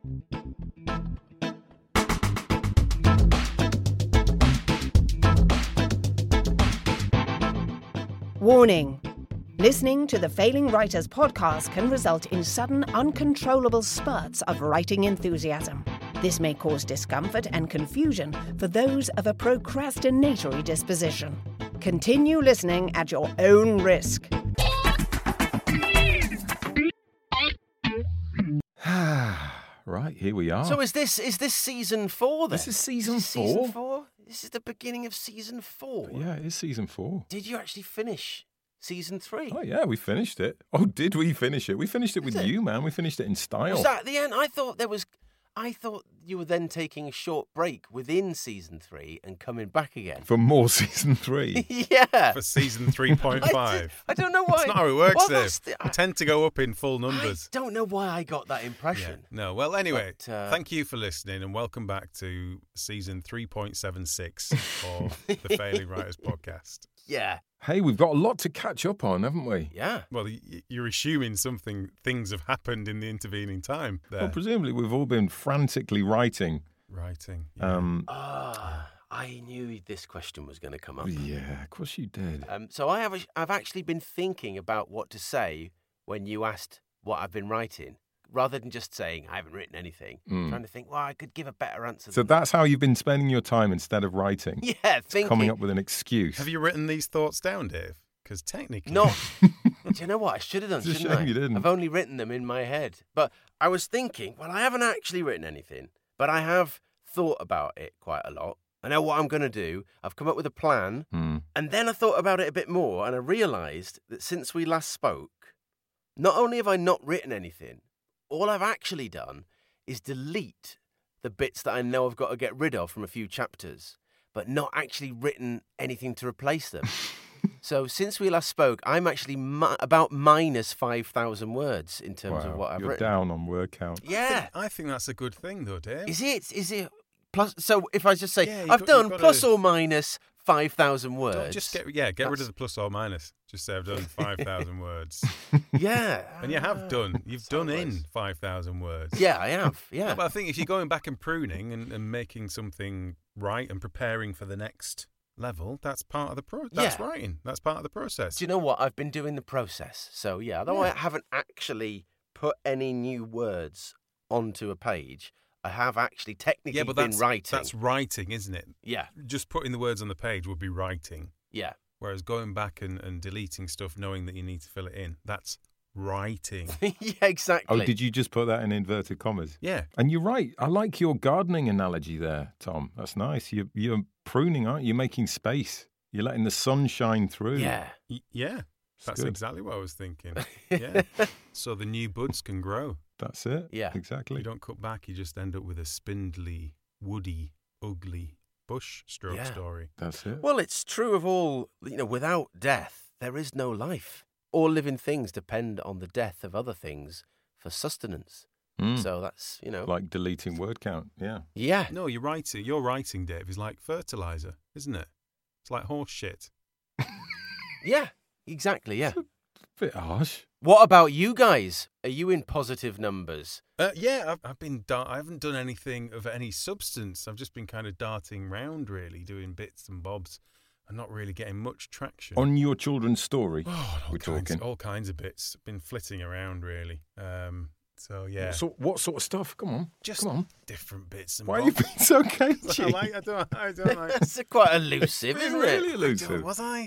Warning. Listening to the Failing Writers podcast can result in sudden, uncontrollable spurts of writing enthusiasm. This may cause discomfort and confusion for those of a procrastinatory disposition. Continue listening at your own risk. Right, here we are. So is this season 4 then? This is season 4? Season 4? This is the beginning of season 4? Yeah, it is season 4. Did you actually finish season 3? Oh, yeah, we finished it. Oh, did we finish it? We finished it with you, man. We finished it in style. Was that at the end? I thought you were then taking a short break within season 3 and coming back again. For more season 3. Yeah. For season 3.5. I don't know why. That's not how it works, Well, Dave. We tend to go up in full numbers. I don't know why I got that Yeah. impression. No, well, anyway, But, thank you for listening and welcome back to season 3.76 of the Failing Writers podcast. Yeah. Hey, we've got a lot to catch up on, haven't we? Yeah. Well, you're assuming things have happened in the intervening time there. Well, presumably we've all been frantically writing. Writing. Yeah. I knew this question was going to come up. Yeah, of course you did. So I've actually been thinking about what to say when you asked what I've been writing, rather than just saying I haven't written anything. Trying to think, well, I could give a better answer. So that's how you've been spending your time instead of writing? Yeah, thinking. Coming up with an excuse. Have you written these thoughts down, Dave? Because technically... No. Do you know what? I should have done, It's a shouldn't shame I? you didn't. I've only written them in my head. But I was thinking, well, I haven't actually written anything, but I have thought about it quite a lot. I know what I'm going to do. I've come up with a plan. And then I thought about it a bit more, and I realised that since we last spoke, not only have I not written anything, all I've actually done is delete the bits that I know I've got to get rid of from a few chapters, but not actually written anything to replace them. So since we last spoke, I'm actually about minus 5,000 words in terms of what I've you're written. down on word count. Yeah. I think that's a good thing, though, Dave. Is it? Plus, so if I just say, Yeah, I've done you've plus gotta- or minus 5,000 words. Don't just get rid of the plus or minus. Just say I've done 5,000 words. Yeah. And you have done. You've That's how done it in was. 5,000 words. Yeah, I have. Yeah. But I think if you're going back and pruning and making something right and preparing for the next level, that's part of the That's Yeah. writing. That's part of the process. Do you know what? I've been doing the process. So, yeah, although I haven't actually put any new words onto a page, I have actually technically been writing. That's writing, isn't it? Yeah. Just putting the words on the page would be writing. Yeah. Whereas going back and deleting stuff, knowing that you need to fill it in, that's writing. Yeah, exactly. Oh, did you just put that in inverted commas? Yeah. And you're right. I like your gardening analogy there, Tom. That's nice. You're pruning, aren't you? You're making space. You're letting the sun shine through. Yeah. Yeah. It's That's good. exactly what I was thinking. Yeah. So the new buds can grow. That's it. Yeah. Exactly. You don't cut back, you just end up with a spindly, woody, ugly bush stroke Yeah. story. That's it. Well, it's true of all, without death, there is no life. All living things depend on the death of other things for sustenance. So that's, Like deleting word count. Yeah. yeah. No, you're writing. Your writing, Dave, is like fertilizer, isn't it? It's like horse shit. Yeah, exactly, yeah. Bit harsh. What about you guys? Are you in positive numbers? Yeah, I've been. I haven't done anything of any substance. I've just been kind of darting round, really, doing bits and bobs, and not really getting much traction. On your children's story, Oh, we're talking. all kinds of bits. Been flitting around, really. So yeah, So what sort of stuff? Come on. just Come on. different bits and Why are you bobs. being so cagey? I don't like. That's quite elusive, It's isn't really it? elusive. Was I?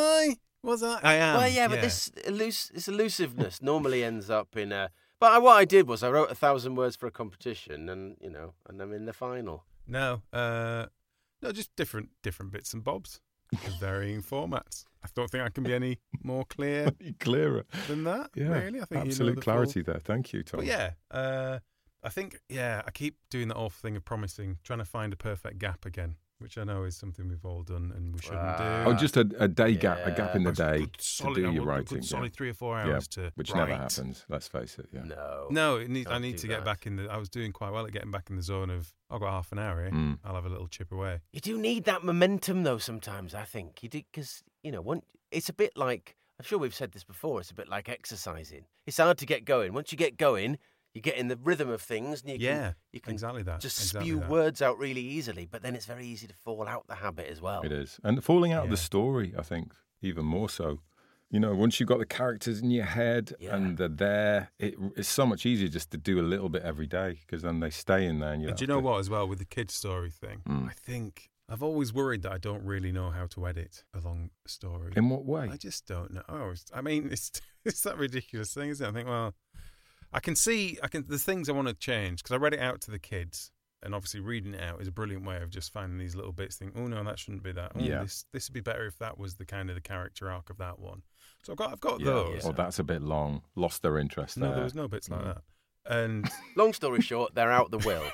I am. Well, yeah, but this elusiveness normally ends up in a... But what I did was I wrote 1,000 words for a competition and, and I'm in the final. No, just different bits and bobs, with varying formats. I don't think I can be any more clear Clearer. than that. Yeah. Really, I think Absolute the clarity there. Thank you, Tom. But yeah, I think I keep doing that awful thing of promising, trying to find a perfect gap again, which I know is something we've all done and we shouldn't do. Oh, just a day gap, a gap in the day Good solid, to do I your want a writing. good solid 3 or 4 yeah. hours to Which write. never happens. Let's face it. Yeah. No. I Can't need do to get that. back in the. I was doing quite well at getting back in the zone of. I've got half an hour here. Mm. I'll have a little chip away. You do need that momentum, though, sometimes, I think. You do, because, it's a bit like... I'm sure we've said this before. It's a bit like exercising. It's hard to get going. Once you get going, you get in the rhythm of things, and you can exactly that. just spew words out really easily. But then it's very easy to fall out the habit as well. It is, and falling out of the story, I think, even more so. You know, once you've got the characters in your head and they're there, it's so much easier just to do a little bit every day because then they stay in there. And do you know what, as well, with the kids' story thing, I think I've always worried that I don't really know how to edit a long story. In what way? I just don't know. I mean, it's that ridiculous thing, isn't it? I think, well, there's things I want to change because I read it out to the kids. And obviously reading it out is a brilliant way of just finding these little bits, thinking, oh, no, that shouldn't be that. Oh, this would be better if that was the kind of the character arc of that one. So I've got those. Well, that's a bit long. Lost their interest there. No, there was no bits like that. And long story short, they're out the will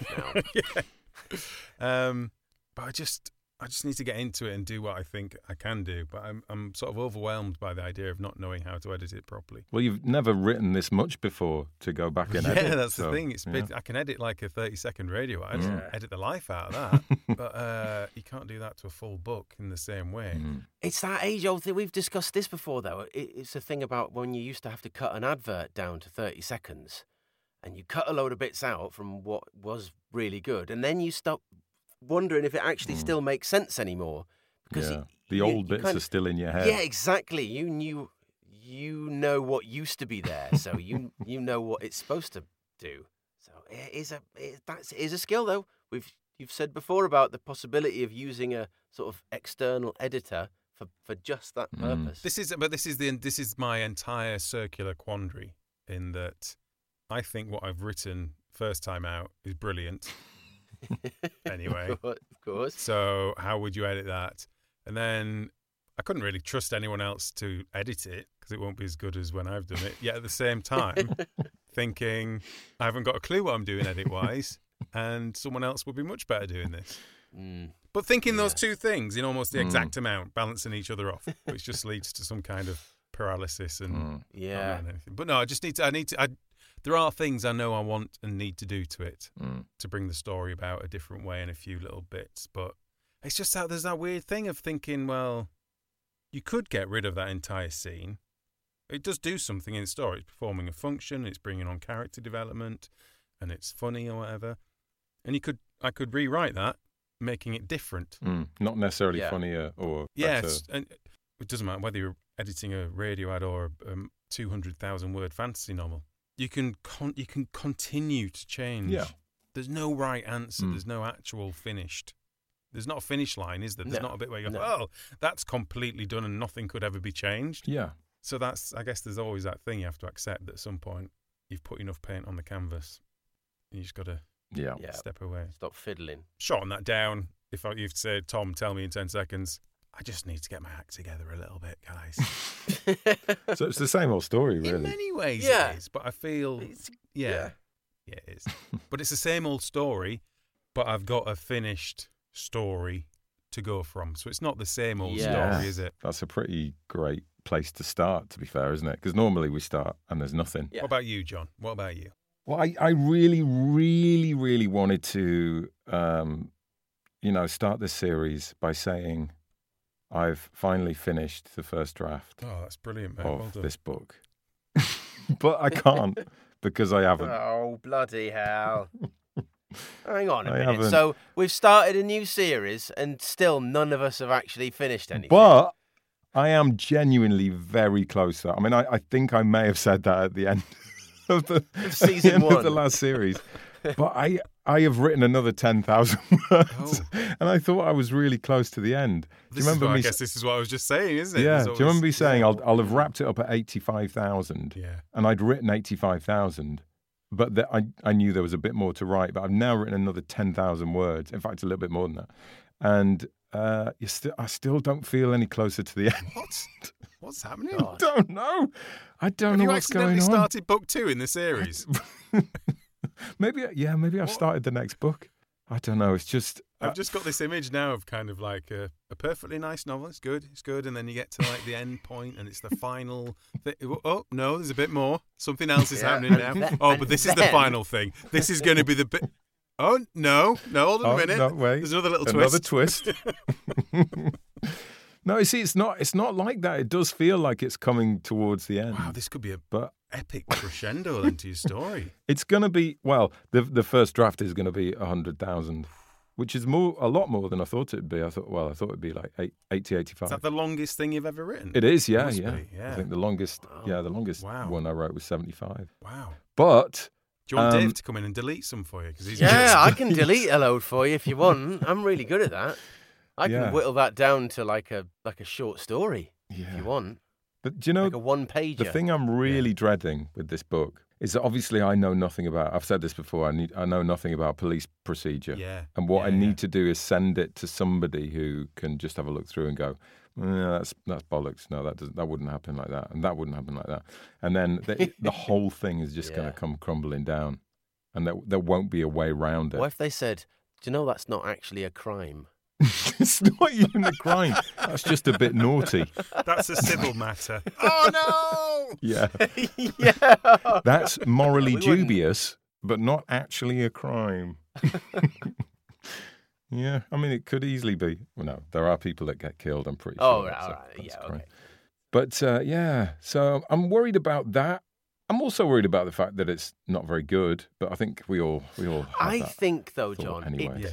now. But I just need to get into it and do what I think I can do. But I'm sort of overwhelmed by the idea of not knowing how to edit it properly. Well, you've never written this much before to go back and edit. Yeah, that's the thing. I can edit like a 30-second radio ad, edit the life out of that. But you can't do that to a full book in the same way. It's that age-old thing. We've discussed this before, though. It's a thing about when you used to have to cut an advert down to 30 seconds and you cut a load of bits out from what was really good, and then you stop wondering if it actually still makes sense anymore because the old bits are still in your head. Yeah, exactly. You know what used to be there, so you know what it's supposed to do. So it is a skill, though. You've said before about the possibility of using a sort of external editor for just that purpose. This is my entire circular quandary in that I think what I've written first time out is brilliant. Anyway, of course. So how would you edit that? And then I couldn't really trust anyone else to edit it because it won't be as good as when I've done it. Yet at the same time, thinking I haven't got a clue what I'm doing edit-wise, and someone else would be much better doing this. But thinking those two things in almost the exact amount, balancing each other off, which just leads to some kind of paralysis and not knowing anything. But no, I need to. There are things I know I want and need to do to it to bring the story about a different way in a few little bits. But it's just that there's that weird thing of thinking, well, you could get rid of that entire scene. It does do something in the story. It's performing a function, it's bringing on character development, and it's funny or whatever. And I could rewrite that, making it different. Not necessarily funnier or better. Yes, and it doesn't matter whether you're editing a radio ad or a 200,000-word fantasy novel. You can continue to change. Yeah. There's no right answer. There's no actual finished. There's not a finish line, is there? There's not a bit where you go, oh, that's completely done and nothing could ever be changed. Yeah. So I guess there's always that thing you have to accept that at some point you've put enough paint on the canvas and you just got to step away. Stop fiddling. Shorten that down. If you've said, Tom, tell me in 10 seconds, I just need to get my act together a little bit, guys. So it's the same old story, really. In many ways it is, but I feel, it is. But it's the same old story, but I've got a finished story to go from. So it's not the same old story, is it? That's a pretty great place to start, to be fair, isn't it? Because normally we start and there's nothing. Yeah. What about you, John? What about you? Well, I really, really, really wanted to, start this series by saying I've finally finished the first draft. Oh, that's brilliant, mate. Of this book. But I can't because I haven't. Oh, bloody hell. Hang on a minute. So we've started a new series and still none of us have actually finished anything. But I am genuinely very close to that. I mean, I think I may have said that at the end of season one of the last series. But I have written another 10,000 words, and I thought I was really close to the end. Do you remember I guess this is what I was just saying, isn't it? Yeah. Do you remember me saying I'll have wrapped it up at 85,000? Yeah. And I'd written 85,000, but I knew there was a bit more to write. But I've now written another 10,000 words. In fact, a little bit more than that. And I still don't feel any closer to the end. What's happening? I don't know. I don't know what's going on. Have you accidentally started book 2 in the series? Maybe I've started the next book. I don't know. It's just I've just got this image now of kind of like a perfectly nice novel. It's good, and then you get to like the end point, and it's the final thing. Oh no, there's a bit more. Something else is happening now. But this is the final thing. This is going to be the bit. Oh no, hold on a minute. No, wait. There's another little twist. Another twist. No, you see, it's not like that. It does feel like it's coming towards the end. Wow, this could be but epic crescendo then to your story. It's going to be, well, the first draft is going to be 100,000, which is a lot more than I thought it'd be. I thought it'd be like 80, 85. Is that the longest thing you've ever written? It is, yeah. Yeah. I think the longest one I wrote was 75. Wow. But... do you want Dave to come in and delete some for you? I can delete a load for you if you want. I'm really good at that. I can whittle that down to like a short story if you want. But do you know, like a one-pager. The thing I'm really dreading with this book is that obviously I know nothing about, I've said this before, I know nothing about police procedure. Yeah. And what I need to do is send it to somebody who can just have a look through and go, that's bollocks. No, that wouldn't happen like that. And that wouldn't happen like that. And then the whole thing is just going to come crumbling down. And there won't be a way around it. What if they said, do you know that's not actually a crime? It's not even a crime. That's just a bit naughty. That's a civil matter. Oh, no! Yeah. Yeah. That's morally dubious, but not actually a crime. Yeah, I mean, it could easily be. Well, no, there are people that get killed, I'm pretty sure. Oh, right. Yeah, okay. But, so I'm worried about that. I'm also worried about the fact that it's not very good, but I think we all have I that think, though, John, anyway,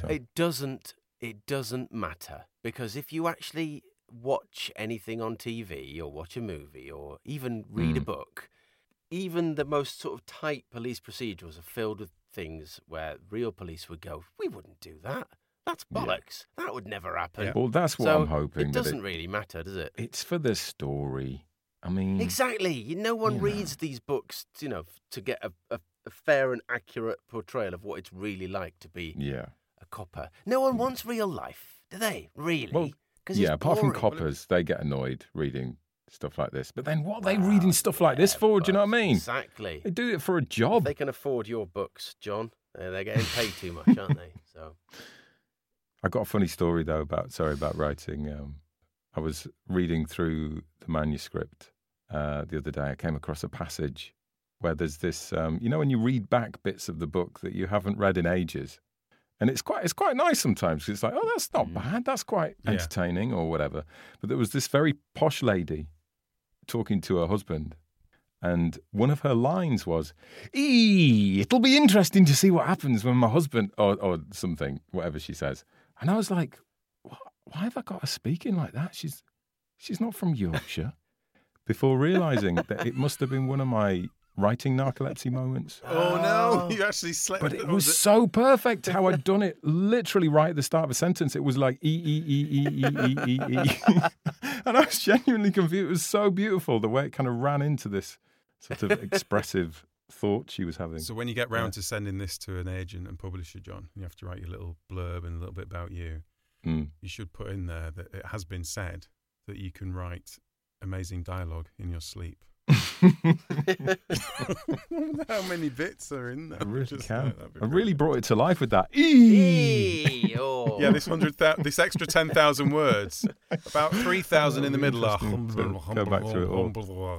it doesn't matter, because if you actually watch anything on TV or watch a movie or even read a book, even the most sort of tight police procedurals are filled with things where real police would go, we wouldn't do that. That's bollocks. Yeah. That would never happen. Yeah. Well, that's what I'm hoping. It doesn't really matter, does it? It's for the story. I mean... Exactly. No one reads these books, to get a fair and accurate portrayal of what it's really like to be a copper. No one wants real life, do they? Really? Well, apart from coppers, they get annoyed reading stuff like this. But then what are they reading stuff like this for? Do you know what I mean? Exactly. They do it for a job. If they can afford your books, John, they're getting paid too much, aren't they? So... I got a funny story, though, about writing. I was reading through the manuscript the other day. I came across a passage where there's this, when you read back bits of the book that you haven't read in ages. And it's quite nice sometimes. It's like, oh, that's not bad. That's quite entertaining or whatever. But there was this very posh lady talking to her husband. And one of her lines was, it'll be interesting to see what happens when my husband, or something, whatever she says. And I was like, why have I got her speaking like that? She's not from Yorkshire. Before realising that it must have been one of my writing narcolepsy moments. Oh, no. You actually slept. But it was so perfect how I'd done it literally right at the start of a sentence. It was like E. And I was genuinely confused. It was so beautiful the way it kind of ran into this sort of expressive thought she was having. So when you get round to sending this to an agent and publisher, John, you have to write your little blurb and a little bit about you. You should put in there that it has been said that you can write amazing dialogue in your sleep. How many bits are in there? I really can. I really brought it to life with that. Yeah, this extra 10,000 words. About 3,000 in the middle are. Go back to it all.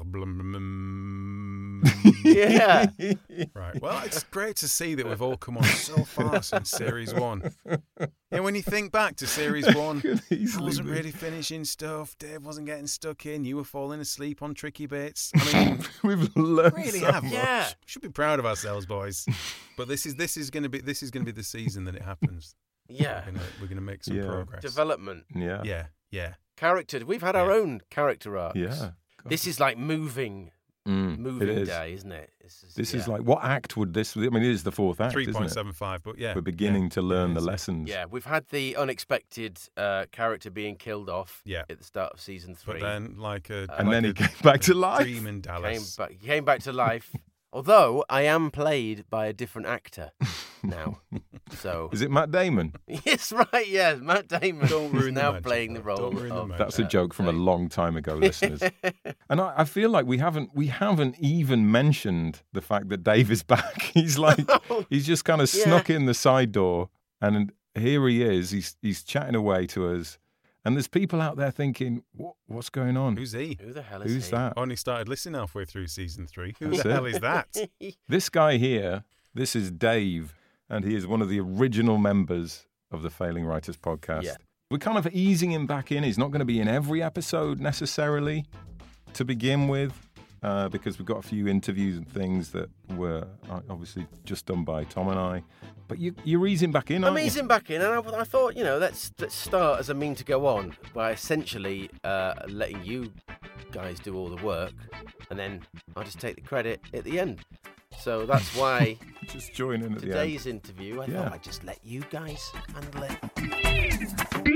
Yeah. Right. Well, it's great to see that we've all come on so far since Series 1. Yeah, when you think back to Series 1, I wasn't really finishing stuff. Dave wasn't getting stuck in. You were falling asleep on tricky bits. I mean, we've learned really so have much. Yeah. We should be proud of ourselves, boys. But this is going to be the season that it happens. Yeah. We're gonna make some progress. Development. Yeah. Character. We've had our own character arcs. Yeah. God. This is like moving day, isn't it? This is like, what act would this... I mean, it is the fourth act, 3.75, but yeah. We're beginning to learn the lessons. Yeah, we've had the unexpected character being killed off at the start of season 3. But then, then he came back to life. Dream in Dallas. He came back to life. Although I am played by a different actor now. So is it Matt Damon? Yes, right. Yeah, Matt Damon. Don't ruin now the magic, playing the role. That's a joke from a long time ago, listeners. And I feel like we haven't even mentioned the fact that Dave is back. He's he's just kind of snuck in the side door, and here he is. He's chatting away to us. And there's people out there thinking, what's going on? Who's he? Who the hell is Who's he? that? I only started listening halfway through season 3. Who the hell is that? This guy here, this is Dave, and he is one of the original members of the Failing Writers podcast. Yeah. We're kind of easing him back in. He's not going to be in every episode necessarily to begin with. because we've got a few interviews and things that were obviously just done by Tom and I. But you're easing back in, aren't you? I'm easing back in, and I thought, let's start as a mean to go on by essentially letting you guys do all the work, and then I'll just take the credit at the end. So that's why just join in at today's the end. interview, I thought I'd just let you guys handle it.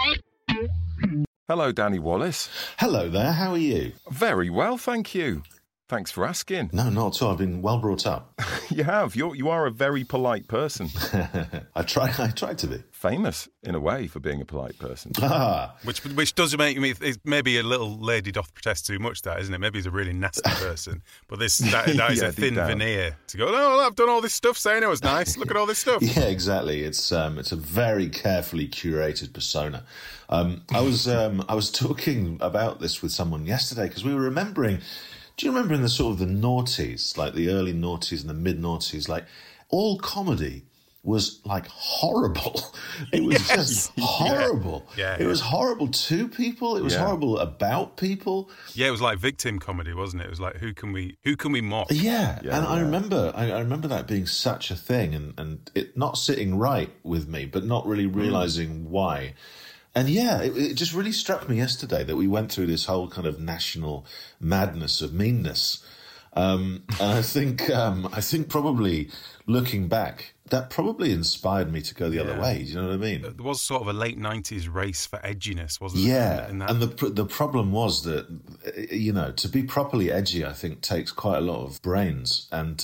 Hello, Danny Wallace. Hello there, how are you? Very well, thank you. Thanks for asking. No, not at all. I've been well brought up. You have. You are a very polite person. I try to be. Famous, in a way, for being a polite person. Which does make me, maybe a little lady doth protest too much, that, isn't it? Maybe he's a really nasty person. But that is a thin veneer to go, oh, I've done all this stuff saying it was nice. Look at all this stuff. Yeah, exactly. It's a very carefully curated persona. I was talking about this with someone yesterday because we were remembering... Do you remember in the sort of the noughties, like the early noughties and the mid-noughties, like all comedy was like horrible. It was just horrible. Yeah. It was horrible to people. It was horrible about people. Yeah, it was like victim comedy, wasn't it? It was like, who can we mock? Yeah. And I remember that being such a thing and it not sitting right with me, but not really realising why. And it just really struck me yesterday that we went through this whole kind of national madness of meanness. And I think probably looking back, that probably inspired me to go the other way. Do you know what I mean? There was sort of a late 90s race for edginess, wasn't it? Yeah. And the problem was that, to be properly edgy, I think takes quite a lot of brains. And...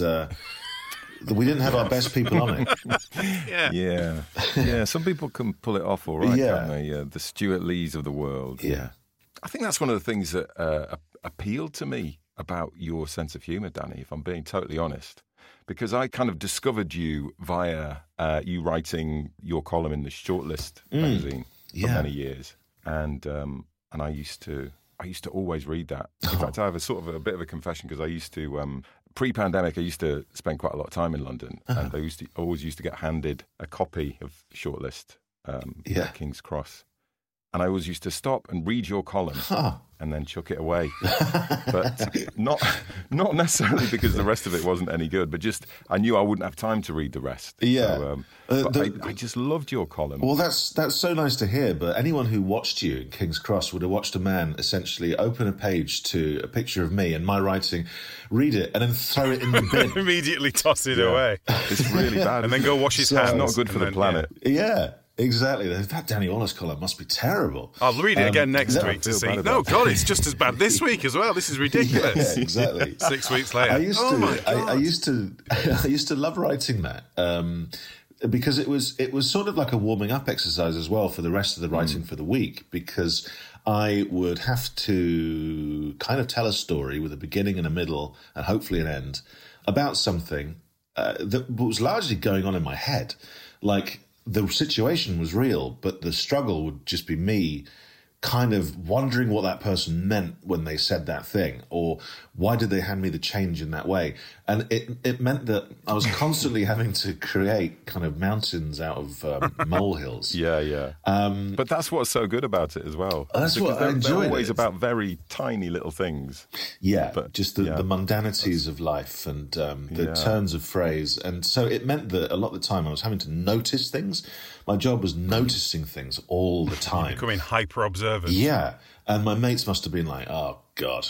we didn't have our best people on it. Yeah. Some people can pull it off all right, can't they? The Stuart Lees of the world. Yeah. I think that's one of the things that appealed to me about your sense of humour, Danny, if I'm being totally honest. Because I kind of discovered you via you writing your column in the Shortlist magazine for many years. And I used to always read that. In fact, I have a bit of a confession because I used to... Pre-pandemic, I used to spend quite a lot of time in London, and I always used to get handed a copy of Shortlist at King's Cross, and I always used to stop and read your column and then chuck it away. But not necessarily because the rest of it wasn't any good, but just I knew I wouldn't have time to read the rest. Yeah, so, I just loved your column. Well, that's so nice to hear. But anyone who watched you in King's Cross would have watched a man essentially open a page to a picture of me and my writing, read it, and then throw it in the bin. Immediately toss it away. It's really bad. And then go wash his hands. It's not good for the planet. Yeah. Exactly. That Danny Wallace column must be terrible. I'll read it again next week to see. No, God, it's just as bad this week as well. This is ridiculous. Yeah, exactly. 6 weeks later. I used to love writing that because it was sort of like a warming up exercise as well for the rest of the writing for the week, because I would have to kind of tell a story with a beginning and a middle and hopefully an end about something that was largely going on in my head. Like, the situation was real, but the struggle would just be me kind of wondering what that person meant when they said that thing, or why did they hand me the change in that way? And it meant that I was constantly having to create kind of mountains out of molehills. Yeah. But that's what's so good about it as well. That's what I enjoy. They're always about very tiny little things. Yeah, but just the mundanities of life and the turns of phrase. And so it meant that a lot of the time I was having to notice things. My job was noticing things all the time. You're becoming hyper-observant. Yeah. And my mates must have been like, oh, God,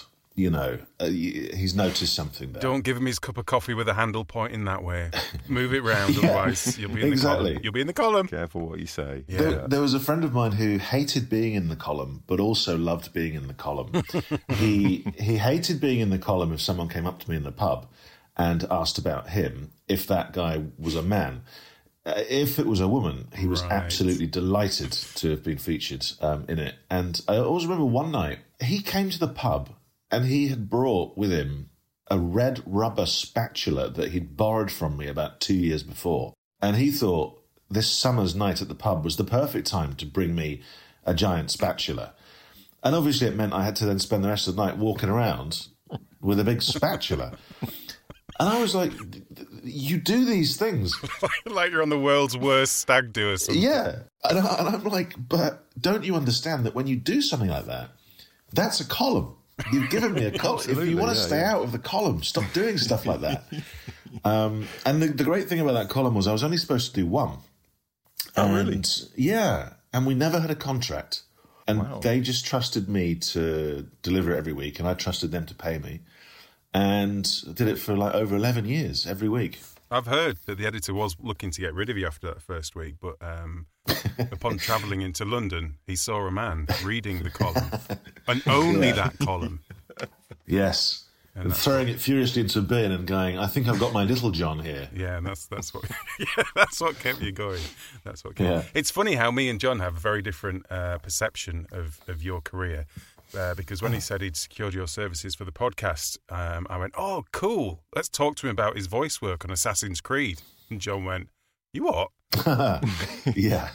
he's noticed something there. Don't give him his cup of coffee with a handle pointing that way. Move it round, otherwise you'll be in the column. You'll be in the column. Careful what you say. Yeah. There was a friend of mine who hated being in the column, but also loved being in the column. He hated being in the column if someone came up to me in the pub and asked about him, if that guy was a man. If it was a woman, he was absolutely delighted to have been featured in it. And I always remember one night, he came to the pub and he had brought with him a red rubber spatula that he'd borrowed from me about 2 years before. And he thought this summer's night at the pub was the perfect time to bring me a giant spatula. And obviously it meant I had to then spend the rest of the night walking around with a big spatula. And I was like, you do these things. Like you're on the world's worst stag do or something. Yeah. And I'm like, but don't you understand that when you do something like that, that's a column. You've given me a column. If you want to stay out of the column, stop doing stuff like that. And the great thing about that column was I was only supposed to do one. Really? Yeah. And we never had a contract. And they just trusted me to deliver it every week, and I trusted them to pay me. And did it for like over 11 years, every week. I've heard that the editor was looking to get rid of you after that first week, but upon travelling into London, he saw a man reading the column, and only that column. Yes. And throwing it furiously into a bin and going, I think I've got my little John here. Yeah, and that's what that's what kept you going. That's what kept It's funny how me and John have a very different perception of your career. Because when he said he'd secured your services for the podcast, I went, oh, cool. Let's talk to him about his voice work on Assassin's Creed. And John went, you what? Yeah.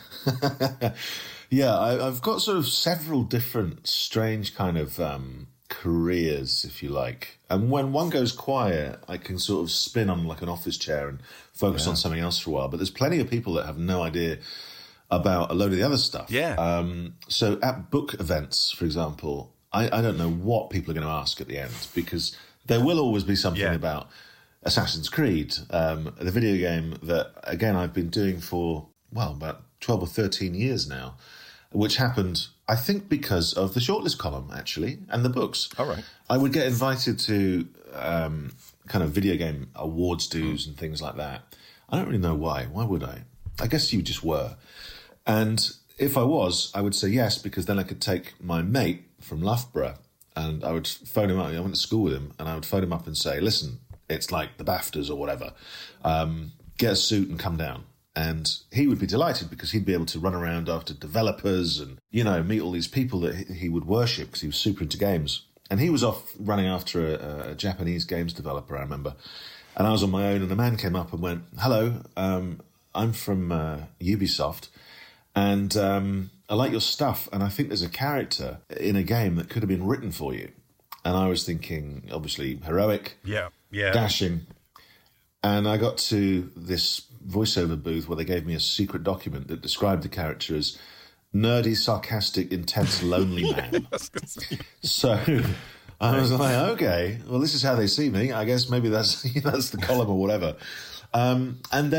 Yeah, I've got sort of several different strange kind of careers, if you like. And when one goes quiet, I can sort of spin on like an office chair and focus on something else for a while. But there's plenty of people that have no idea about a load of the other stuff. Yeah. So at book events, for example, I don't know what people are going to ask at the end, because there will always be something about Assassin's Creed, the video game that, again, I've been doing for, about 12 or 13 years now, which happened, I think, because of the shortlist column, actually, and the books. All right. I would get invited to kind of video game awards dues and things like that. I don't really know why. Why would I? I guess you just were. And if I was, I would say yes, because then I could take my mate from Loughborough and I would phone him up. I went to school with him, and I would phone him up and say, listen, it's like the BAFTAs or whatever. Get a suit and come down. And he would be delighted because he'd be able to run around after developers and, meet all these people that he would worship because he was super into games. And he was off running after a Japanese games developer, I remember. And I was on my own, and a man came up and went, hello, I'm from Ubisoft. And I like your stuff, and I think there's a character in a game that could have been written for you. And I was thinking, obviously, heroic, dashing. And I got to this voiceover booth where they gave me a secret document that described the character as nerdy, sarcastic, intense, lonely man. So I was like, okay, well, this is how they see me. I guess maybe that's the column or whatever. And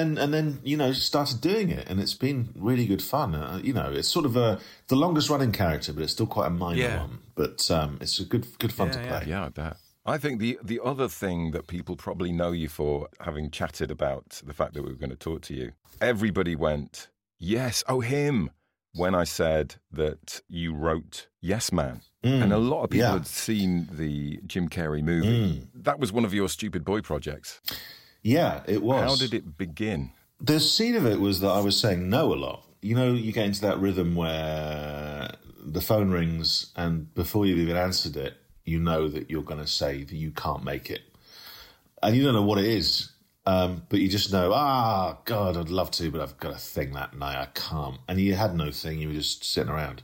then started doing it, and it's been really good fun. It's sort of the longest running character, but it's still quite a minor one. But it's a good fun to play. Yeah, I bet. I think the other thing that people probably know you for, having chatted about the fact that we were going to talk to you, everybody went, yes, oh, him, when I said that you wrote Yes Man. And a lot of people had seen the Jim Carrey movie. That was one of your Stupid Boy projects. Yeah, it was. How did it begin? The seed of it was that I was saying no a lot. You get into that rhythm where the phone rings and before you've even answered it, you know that you're going to say that you can't make it. And you don't know what it is, but you just know, God, I'd love to, but I've got a thing that night, I can't. And you had no thing, you were just sitting around.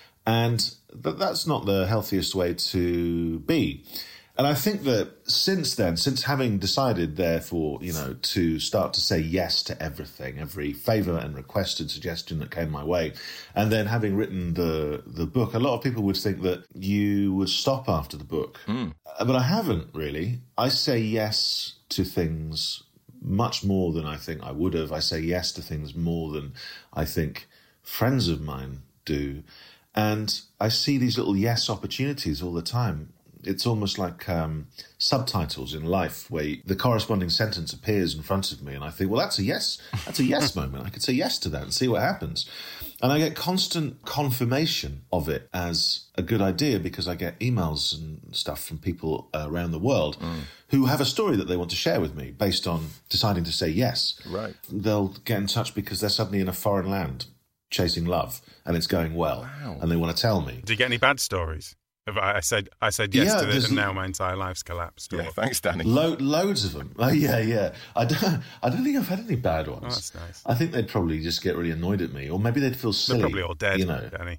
And that's not the healthiest way to be. And I think that since then, since having decided, therefore, to start to say yes to everything, every favour and request and suggestion that came my way, and then having written the book, a lot of people would think that you would stop after the book. But I haven't, really. I say yes to things much more than I think I would have. I say yes to things more than I think friends of mine do. And I see these little yes opportunities all the time. It's almost like subtitles in life where the corresponding sentence appears in front of me and I think, well, that's a yes moment. I could say yes to that and see what happens. And I get constant confirmation of it as a good idea because I get emails and stuff from people around the world who have a story that they want to share with me based on deciding to say yes. Right. They'll get in touch because they're suddenly in a foreign land chasing love and it's going well. Wow. And they want to tell me. Do you get any bad stories? I said yes to this, and now my entire life's collapsed. Yeah, thanks, Danny. Loads of them. Yeah. I don't think I've had any bad ones. Oh, that's nice. I think they'd probably just get really annoyed at me, or maybe they'd feel silly. They're probably all dead, Danny.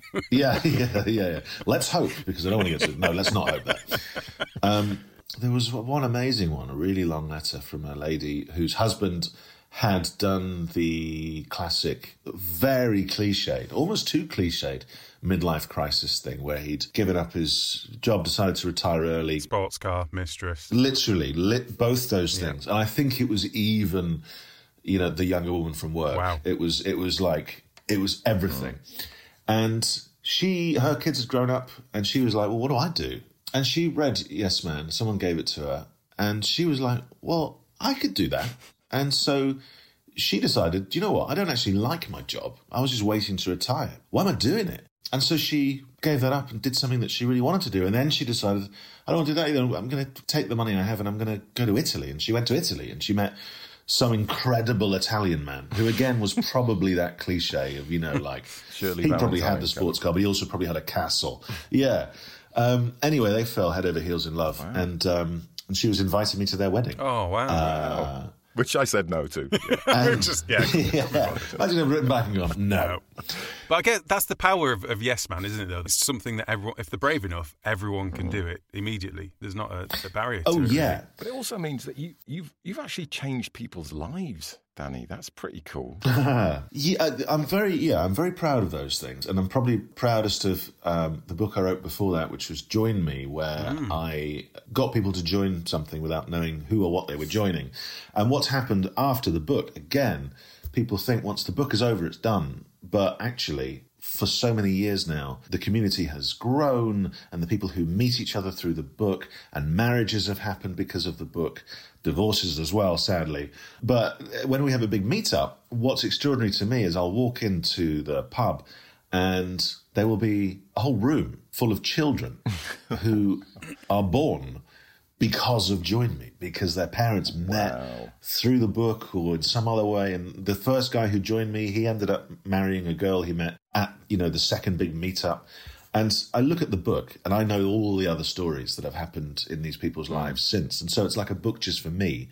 Yeah. Let's hope, because I don't want to get to... No, let's not hope that. There was one amazing one, a really long letter from a lady whose husband had done the classic, very cliched, almost too cliched, midlife crisis thing where he'd given up his job, decided to retire early. Sports car mistress. Literally, both those things. And I think it was even, the younger woman from work. Wow. It was everything. And her kids had grown up and she was like, well, what do I do? And she read Yes Man. Someone gave it to her. And she was like, well, I could do that. And so she decided, do you know what? I don't actually like my job. I was just waiting to retire. Why am I doing it? And so she gave that up and did something that she really wanted to do. And then she decided, I don't want to do that either. I'm going to take the money I have and I'm going to go to Italy. And she went to Italy and she met some incredible Italian man who, again, was probably that cliche of, Shirley he probably Valentine, had the sports car, but he also probably had a castle. Yeah. Anyway, they fell head over heels in love. Wow. And she was inviting me to their wedding. Oh, wow. Which I said no to. Yeah. Imagine I've written back and gone, no. But I guess that's the power of Yes Man, isn't it, though? It's something that everyone, if they're brave enough, everyone can do it immediately. There's not a barrier to it. Oh, yeah. But it also means that you've actually changed people's lives, Danny. That's pretty cool. I'm very proud of those things. And I'm probably proudest of the book I wrote before that, which was Join Me, where I got people to join something without knowing who or what they were joining. And what's happened after the book, again, people think once the book is over, it's done. But actually, for so many years now, the community has grown and the people who meet each other through the book, and marriages have happened because of the book, divorces as well, sadly. But when we have a big meetup, what's extraordinary to me is I'll walk into the pub and there will be a whole room full of children who are born because of Join Me, because their parents met through the book or in some other way. And the first guy who joined me, he ended up marrying a girl he met at, the second big meetup. And I look at the book and I know all the other stories that have happened in these people's lives since. And so it's like a book just for me.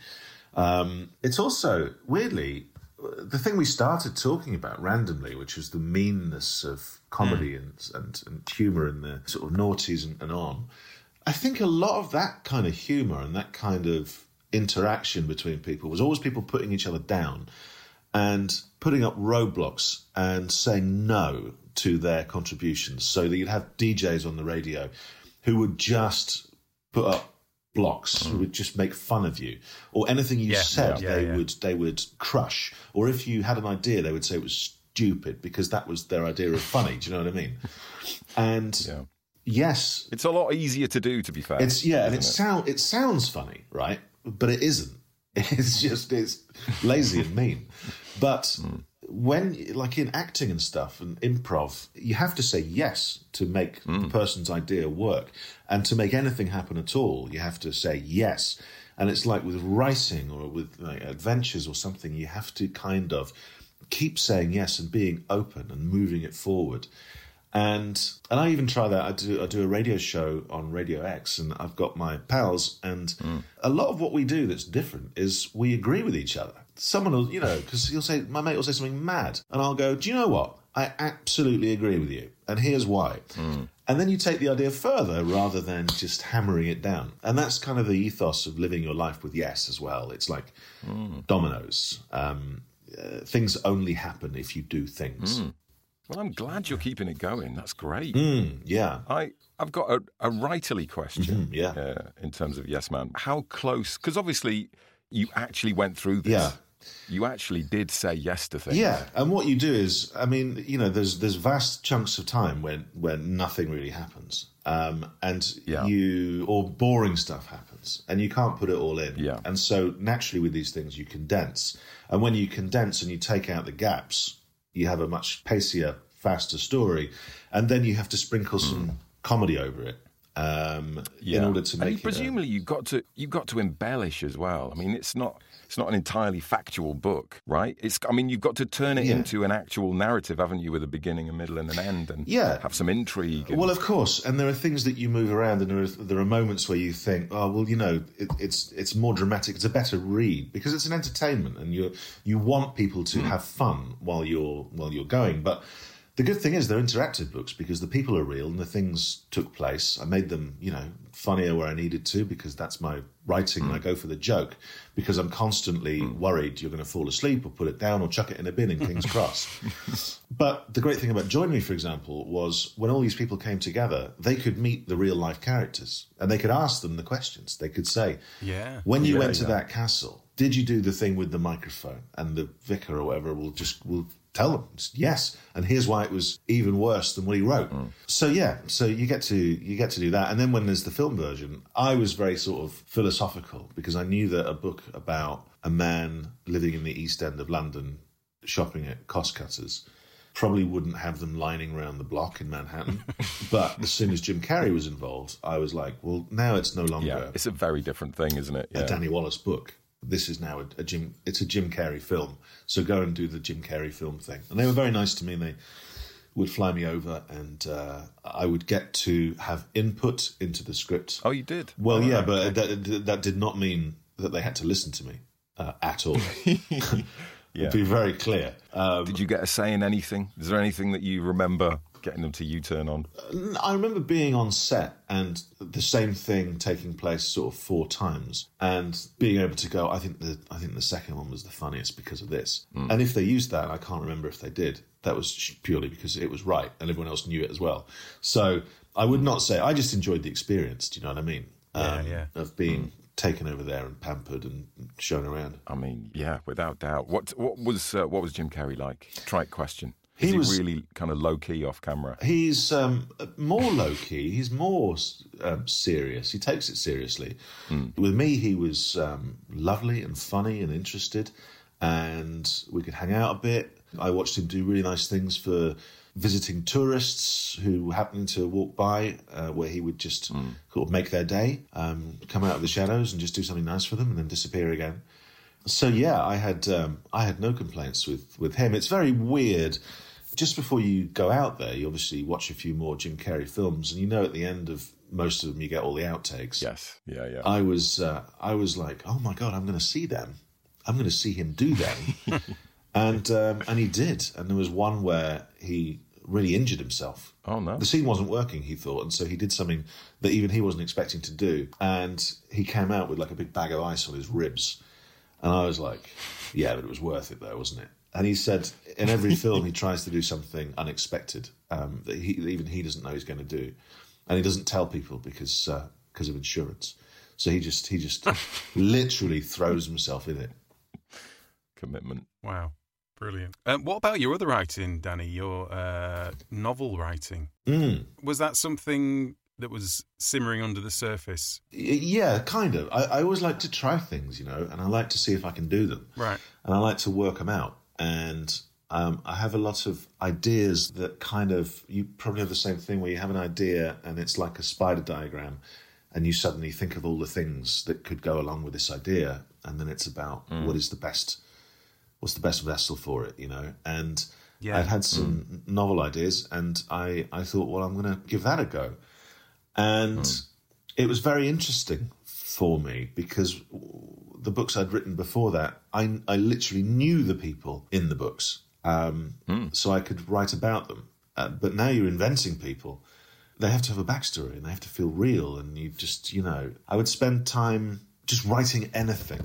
It's also, weirdly, the thing we started talking about randomly, which was the meanness of comedy and humour and the sort of naughties and on. I think a lot of that kind of humour and that kind of interaction between people was always people putting each other down and putting up roadblocks and saying no to their contributions, so that you'd have DJs on the radio who would just put up blocks, who would just make fun of you, or anything you said they would crush, or if you had an idea they would say it was stupid because that was their idea of funny. Do you know what I mean? And yes, it's a lot easier to do, to be fair. It's it sounds funny, right? But it isn't. It's lazy and mean. But when, like in acting and stuff and improv, you have to say yes to make the person's idea work. And to make anything happen at all, you have to say yes. And it's like with writing or with adventures or something, you have to kind of keep saying yes and being open and moving it forward. And I even try that. I do a radio show on Radio X, and I've got my pals, and a lot of what we do that's different is we agree with each other. Someone will, because my mate will say something mad, and I'll go, do you know what? I absolutely agree with you, and here's why. And then you take the idea further rather than just hammering it down. And that's kind of the ethos of living your life with yes as well. It's like dominoes. Things only happen if you do things. Well, I'm glad you're keeping it going. That's great. Yeah. I've got a writerly question in terms of Yes Man. How close, because obviously you actually went through this. Yeah. You actually did say yes to things. Yeah, and what you do is, there's vast chunks of time when nothing really happens. Or boring stuff happens, and you can't put it all in. Yeah. And so naturally with these things, you condense. And when you condense and you take out the gaps, you have a much pacier, faster story, and then you have to sprinkle some comedy over it in order to make it. Presumably, you've got to embellish as well. I mean, it's not an entirely factual book, right? You've got to turn it into an actual narrative, haven't you, with a beginning, a middle, and an end, and have some intrigue. Well, of course, and there are things that you move around, and there are moments where you think, oh, well, it's more dramatic. It's a better read because it's an entertainment, and you want people to have fun while you're going, but The good thing is they're interactive books because the people are real and the things took place. I made them, funnier where I needed to because that's my writing and I go for the joke because I'm constantly worried you're going to fall asleep or put it down or chuck it in a bin in King's Cross. But the great thing about Join Me, for example, was when all these people came together, they could meet the real life characters and they could ask them the questions. They could say, when you went to that castle, did you do the thing with the microphone? And the vicar or whatever will tell them, yes, and here's why it was even worse than what he wrote. So you get to do that. And then when there's the film version, I was very sort of philosophical because I knew that a book about a man living in the East End of London shopping at cost cutters probably wouldn't have them lining around the block in Manhattan. But as soon as Jim Carrey was involved, I was like, well, now it's no longer it's a very different thing, isn't it? A Danny Wallace book. This is now a Jim Carrey film, so go and do the Jim Carrey film thing. And they were very nice to me, and they would fly me over, and I would get to have input into the script. Oh, you did? Well, but that did not mean that they had to listen to me at all. To be very clear. Did you get a say in anything? Is there anything that you remember getting them to U-turn on? I remember being on set and the same thing taking place sort of 4 times and being able to go, I think the second one was the funniest because of this. And if they used that, I can't remember if they did, that was purely because it was right and everyone else knew it as well. So I would not say, I just enjoyed the experience, do you know what I mean? Of being taken over there and pampered and shown around. I mean, without doubt. What was Jim Carrey like? Trite question. He was really kind of low-key off camera. He's more low-key. He's more serious. He takes it seriously. With me, he was lovely and funny and interested, and we could hang out a bit. I watched him do really nice things for visiting tourists who happened to walk by, where he would just sort of make their day, come out of the shadows and just do something nice for them and then disappear again. So, I had no complaints with him. It's very weird. Just before you go out there, you obviously watch a few more Jim Carrey films, and at the end of most of them, you get all the outtakes. Yes, yeah. I was like, oh my God, I'm going to see them. I'm going to see him do them, and he did. And there was one where he really injured himself. Oh no! The scene wasn't working, he thought, and so he did something that even he wasn't expecting to do, and he came out with like a big bag of ice on his ribs, and I was like, yeah, but it was worth it though, wasn't it? And he said in every film he tries to do something unexpected that even he doesn't know he's going to do, and he doesn't tell people because of insurance. So he just literally throws himself in it. Commitment. Wow, brilliant. What about your other writing, Danny? Your novel writing? Was that something that was simmering under the surface? Yeah, kind of. I always like to try things, and I like to see if I can do them. Right. And I like to work them out. And I have a lot of ideas that you probably have the same thing where you have an idea and it's like a spider diagram and you suddenly think of all the things that could go along with this idea. And then it's about what's the best vessel for it, And I'd had some novel ideas and I thought, well, I'm going to give that a go. And it was very interesting for me because the books I'd written before that, I literally knew the people in the books, so I could write about them. But now you're inventing people. They have to have a backstory and they have to feel real. And you just, I would spend time just writing anything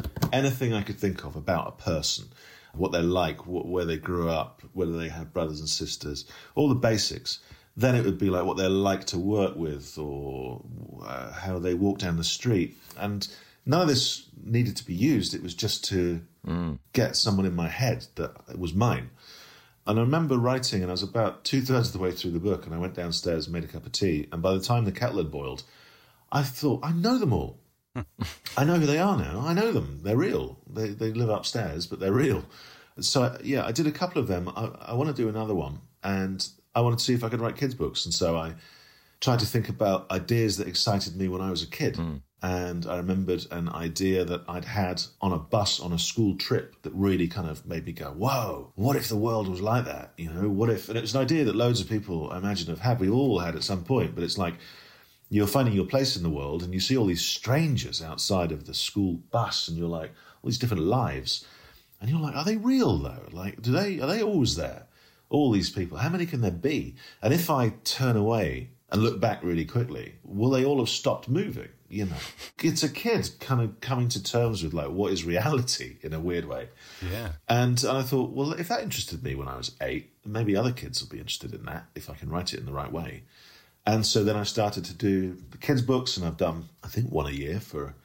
I could think of about a person, what they're like, where they grew up, whether they had brothers and sisters, all the basics. Then it would be like what they're like to work with or how they walk down the street. And none of this needed to be used. It was just to get someone in my head that was mine. And I remember writing, and I was about 2/3 of the way through the book, and I went downstairs and made a cup of tea. And by the time the kettle had boiled, I thought, I know them all. I know who they are now. I know them. They're real. They live upstairs, but they're real. So, I did a couple of them. I want to do another one. And I wanted to see if I could write kids' books. And so I tried to think about ideas that excited me when I was a kid. And I remembered an idea that I'd had on a bus on a school trip that really kind of made me go, whoa, what if the world was like that? What if? And it was an idea that loads of people, I imagine, have had. We all had at some point. But it's like you're finding your place in the world and you see all these strangers outside of the school bus and you're like, all these different lives. And you're like, are they real, though? Like, are they always there? all these people, how many can there be? And if I turn away and look back really quickly, will they all have stopped moving? You know, it's a kid kind of coming to terms with like what is reality in a weird way. Yeah. And I thought, well, if that interested me when I was 8, maybe other kids will be interested in that if I can write it in the right way. And so then I started to do the kids' books, and I've done, I think, one a year for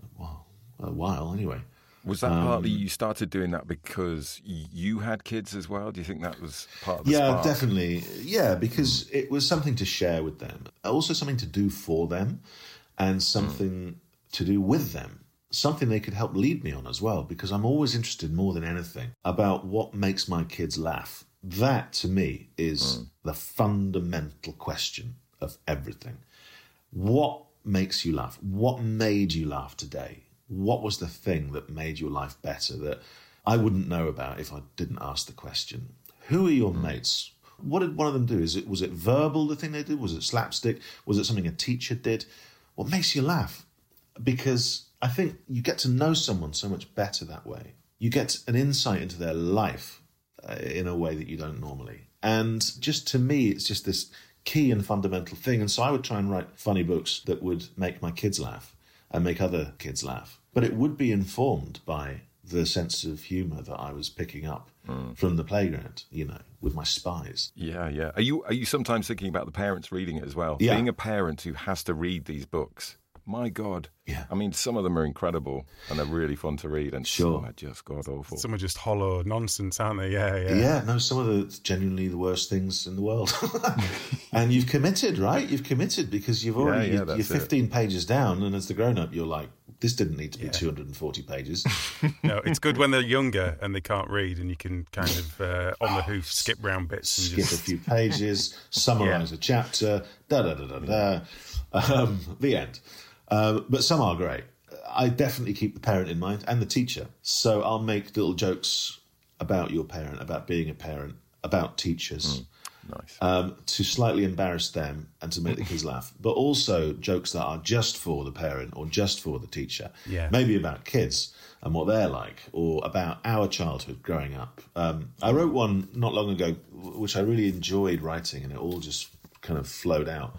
a while anyway. Was that partly you started doing that because you had kids as well? Do you think that was part of the spark? Yeah, definitely. Yeah, because it was something to share with them. Also something to do for them and something to do with them. Something they could help lead me on as well, because I'm always interested more than anything about what makes my kids laugh. That, to me, is the fundamental question of everything. What makes you laugh? What made you laugh today? What was the thing that made your life better that I wouldn't know about if I didn't ask the question? Who are your mates? What did one of them do? Was it verbal, the thing they did? Was it slapstick? Was it something a teacher did? What makes you laugh? Because I think you get to know someone so much better that way. You get an insight into their life in a way that you don't normally. And just to me, it's just this key and fundamental thing. And so I would try and write funny books that would make my kids laugh and make other kids laugh. But it would be informed by the sense of humour that I was picking up from the playground, you know, with my spies. Yeah, yeah. Are you sometimes thinking about the parents reading it as well? Yeah. Being a parent who has to read these books, my God. Yeah. I mean, some of them are incredible and they're really fun to read, and some are just god-awful. Some are just hollow nonsense, aren't they? Yeah, yeah. Yeah, no, some of the genuinely the worst things in the world. And you've committed, right? You've committed because you've already, you're 15 pages down, and as the grown-up, you're like, this didn't need to be 240 pages. No, it's good when they're younger and they can't read, and you can kind of, on the hoof, skip round bits. And skip a few pages, summarise a chapter, the end. But some are great. I definitely keep the parent in mind and the teacher. So I'll make little jokes about your parent, about being a parent, about teachers. Nice. To slightly embarrass them and to make the kids laugh, but also jokes that are just for the parent or just for the teacher. Yeah. Maybe about kids and what they're like, or about our childhood growing up. I wrote one not long ago, which I really enjoyed writing, and it all just kind of flowed out.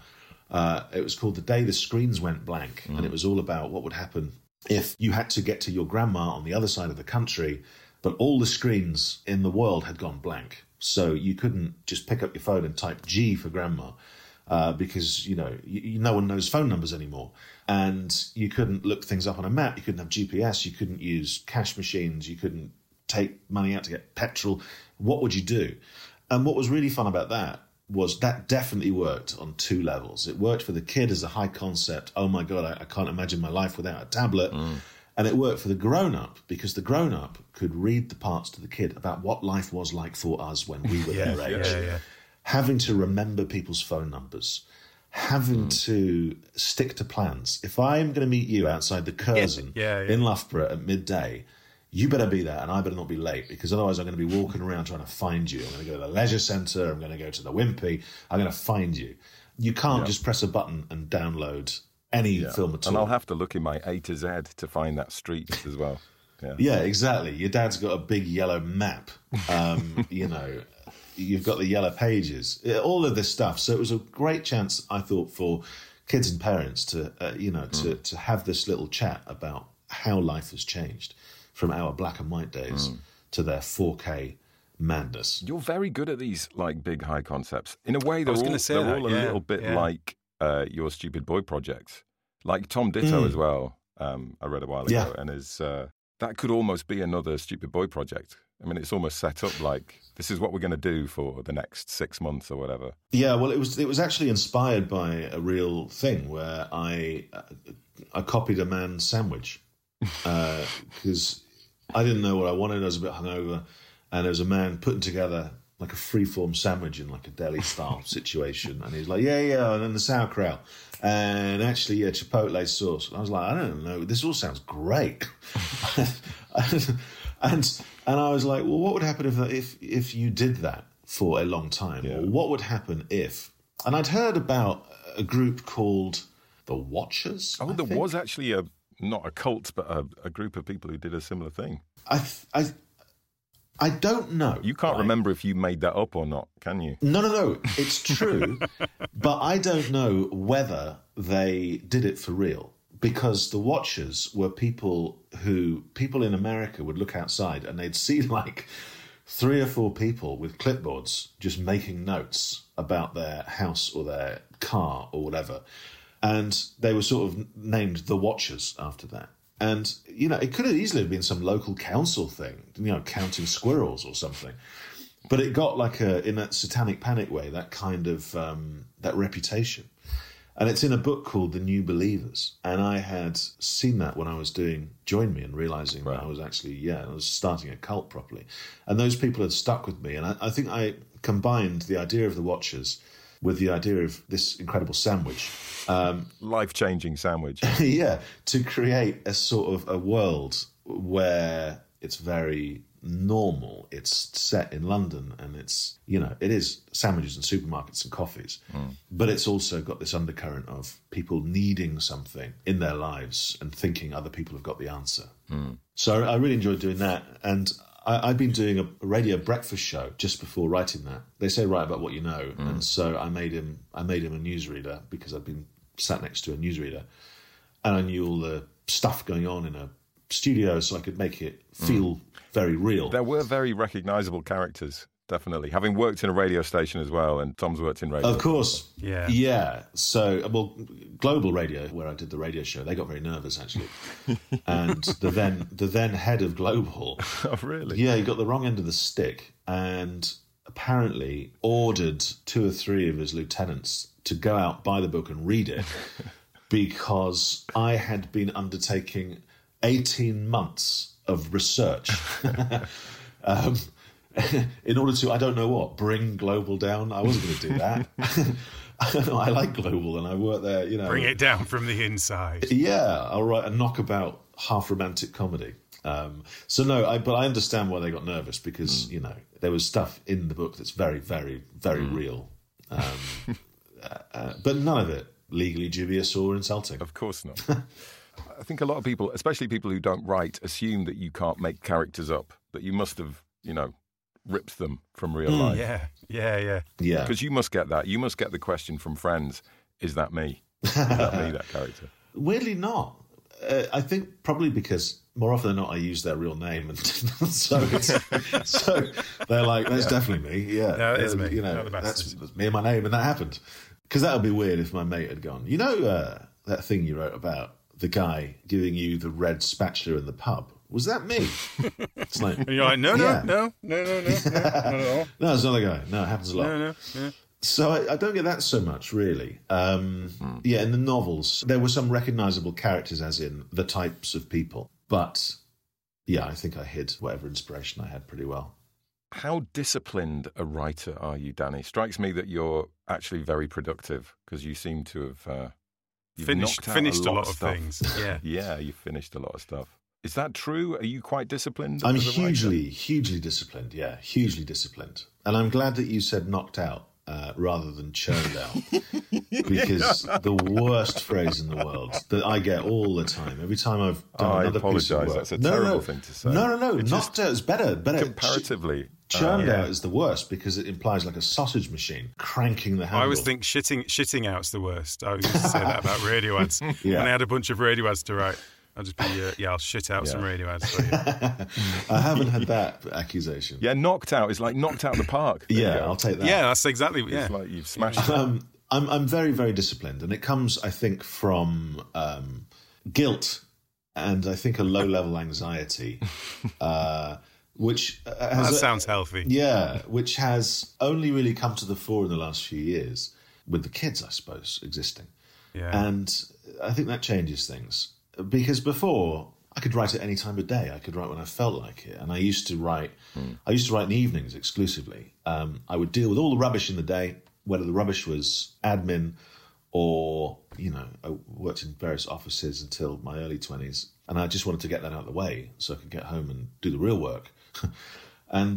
It was called The Day the Screens Went Blank, and it was all about what would happen if you had to get to your grandma on the other side of the country, but all the screens in the world had gone blank. So you couldn't just pick up your phone and type G for grandma because, you know, no one knows phone numbers anymore. And you couldn't look things up on a map. You couldn't have GPS. You couldn't use cash machines. You couldn't take money out to get petrol. What would you do? And what was really fun about that was that definitely worked on 2 levels. It worked for the kid as a high concept. Oh, my God, I can't imagine my life without a tablet. And it worked for the grown-up because the grown-up could read the parts to the kid about what life was like for us when we were their age. Yeah. Having to remember people's phone numbers, having to stick to plans. If I'm going to meet you outside the Curzon in Loughborough at midday, you better be there and I better not be late, because otherwise I'm going to be walking around trying to find you. I'm going to go to the leisure centre, I'm going to go to the Wimpy, I'm going to find you. You can't just press a button and download any film at all. And I'll have to look in my A to Z to find that street as well. Yeah, exactly. Your dad's got a big yellow map. You know, you've got the yellow pages, all of this stuff. So it was a great chance, I thought, for kids and parents to, to have this little chat about how life has changed from our black and white days to their 4K madness. You're very good at these like big high concepts. In a way, they're all a little bit like your Stupid Boy project, like Tom Ditto as well. I read a while ago, and that could almost be another Stupid Boy project. I mean, it's almost set up like this is what we're going to do for the next 6 months or whatever. Yeah, well, it was actually inspired by a real thing where I copied a man's sandwich because I didn't know what I wanted. I was a bit hungover, and there was a man putting together like a freeform sandwich in like a deli style situation, and he was like, yeah, and then the sauerkraut, and actually, chipotle sauce. And I was like, I don't know, this all sounds great, and I was like, well, what would happen if you did that for a long time, or what would happen if? And I'd heard about a group called the Watchers. Oh, there was actually not a cult, but a group of people who did a similar thing. I don't know. You can't remember if you made that up or not, can you? No. It's true. But I don't know whether they did it for real. Because the Watchers were people in America would look outside and they'd see like 3 or 4 people with clipboards just making notes about their house or their car or whatever. And they were sort of named the Watchers after that. And, it could have easily been some local council thing, counting squirrels or something. But it got like in that satanic panic way, that kind of, that reputation. And it's in a book called The New Believers. And I had seen that when I was doing Join Me and realising that I was actually, I was starting a cult properly. And those people had stuck with me. And I think I combined the idea of the Watchers with the idea of this incredible sandwich. Life-changing sandwich. Yeah, to create a sort of a world where it's very normal. It's set in London and it's, it is sandwiches and supermarkets and coffees. But it's also got this undercurrent of people needing something in their lives and thinking other people have got the answer. So I really enjoyed doing that. And I'd been doing a radio breakfast show just before writing that. They say write about what you know. And so I made him a newsreader because I'd been sat next to a newsreader and I knew all the stuff going on in a studio so I could make it feel very real. There were very recognisable characters, definitely. Having worked in a radio station as well, and Tom's worked in radio. Of course. Yeah. Yeah. So, Global Radio, where I did the radio show, they got very nervous, actually. And the then head of Global... Oh, really? Yeah, he got the wrong end of the stick and apparently ordered 2 or 3 of his lieutenants to go out, buy the book and read it because I had been undertaking 18 months of research in order to, I don't know what, bring Global down. I wasn't going to do that. I like Global and I work there, Bring it down from the inside. Yeah, I'll write a knockabout half-romantic comedy. But I understand why they got nervous because, there was stuff in the book that's very, very, very real. But none of it legally dubious or insulting. Of course not. I think a lot of people, especially people who don't write, assume that you can't make characters up, that you must have, ripped them from real life. Yeah. Because you must get that. You must get the question from friends, is that me? Is that me, that character? Weirdly not. I think probably because more often than not I use their real name. And so they're like, that's definitely me. Yeah. No, it is me. That's me and my name, and that happened. Because that would be weird if my mate had gone, that thing you wrote about the guy giving you the red spatula in the pub. Was that me? It's like, and you're like, no, not at all. No, it's not the guy. No, it happens a lot. No. So I don't get that so much, really. Yeah, in the novels, there were some recognisable characters, as in the types of people. But, yeah, I think I hid whatever inspiration I had pretty well. How disciplined a writer are you, Danny? Strikes me that you're actually very productive because you seem to have... finished a lot of things. Yeah. Yeah, you've finished a lot of stuff. Is that true? Are you quite disciplined? I'm hugely disciplined. Yeah, hugely disciplined. And I'm glad that you said knocked out rather than churned out, because the worst phrase in the world that I get all the time, every time I've done another piece of work. That's a terrible thing to say. No. Knocked out is better. Comparatively. Churned out is the worst because it implies like a sausage machine cranking the handle. I always think shitting out's the worst. I used to say that about radio ads. When I had a bunch of radio ads to write, I'll just be, I'll shit out some radio ads for you. I haven't had that accusation. Yeah, knocked out is like knocked out of the park. I'll take that. Yeah, that's exactly. It's like you've smashed it. I'm very, very disciplined, and it comes, I think, from guilt and I think a low-level anxiety, which has... That sounds healthy. Yeah, which has only really come to the fore in the last few years, with the kids, I suppose, existing. Yeah. And I think that changes things. Because before, I could write at any time of day. I could write when I felt like it. And I used to write in the evenings exclusively. I would deal with all the rubbish in the day, whether the rubbish was admin or, I worked in various offices until my early 20s. And I just wanted to get that out of the way so I could get home and do the real work. And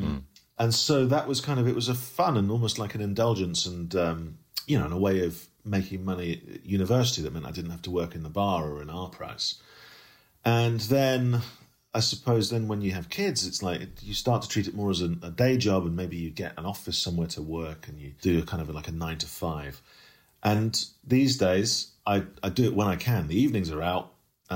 so that was it was a fun and almost like an indulgence and, and a way of making money at university that meant I didn't have to work in the bar or in our price. And then I suppose then when you have kids, it's like you start to treat it more as a day job, and maybe you get an office somewhere to work and you do kind of like a 9 to 5. And these days, I do it when I can. The evenings are out.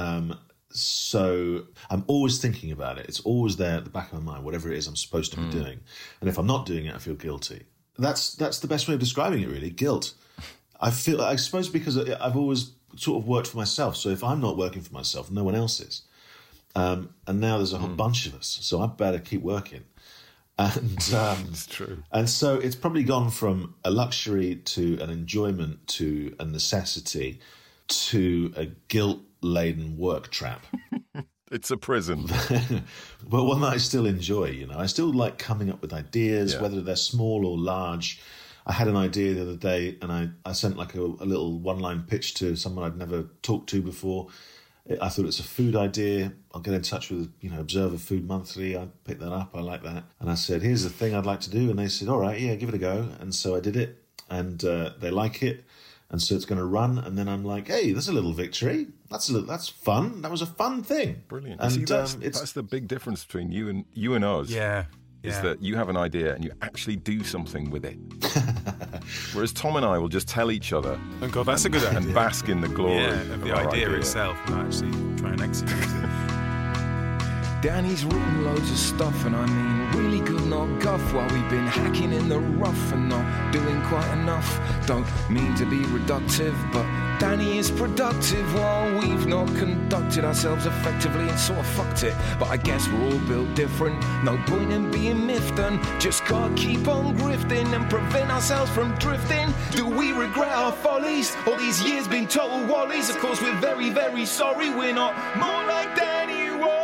So I'm always thinking about it. It's always there at the back of my mind, whatever it is I'm supposed to be doing. And if I'm not doing it, I feel guilty. That's the best way of describing it, really, guilt. I suppose because I've always sort of worked for myself. So if I'm not working for myself, no one else is. And now there's a whole bunch of us, so I better keep working. And it's true. And so it's probably gone from a luxury to an enjoyment to a necessity to a guilt-laden work trap. It's a prison. But one that I still enjoy, I still like coming up with ideas, whether they're small or large. I had an idea the other day, and I sent like a little one-line pitch to someone I'd never talked to before. I thought it's a food idea. I'll get in touch with, Observer Food Monthly. I picked that up. I like that. And I said, here's the thing I'd like to do. And they said, all right, yeah, give it a go. And so I did it, and they like it. And so it's going to run. And then I'm like, hey, that's a little victory. That's fun. That was a fun thing. Brilliant. And see, that's the big difference between you and us. Yeah. Is that you have an idea and you actually do something with it. Whereas Tom and I will just tell each other. And go, that's a good idea. And bask in the glory of the idea itself and actually try and execute it. Danny's written loads of stuff, and I mean really good, not guff, while we've been hacking in the rough and not doing quite enough. Don't mean to be reductive, but Danny is productive while we've not conducted ourselves effectively and sort of fucked it. But I guess we're all built different, no point in being miffed, and just gotta keep on grifting and prevent ourselves from drifting. Do we regret our follies? All these years been total wallies. Of course we're very, very sorry, we're not more like Danny Wallace.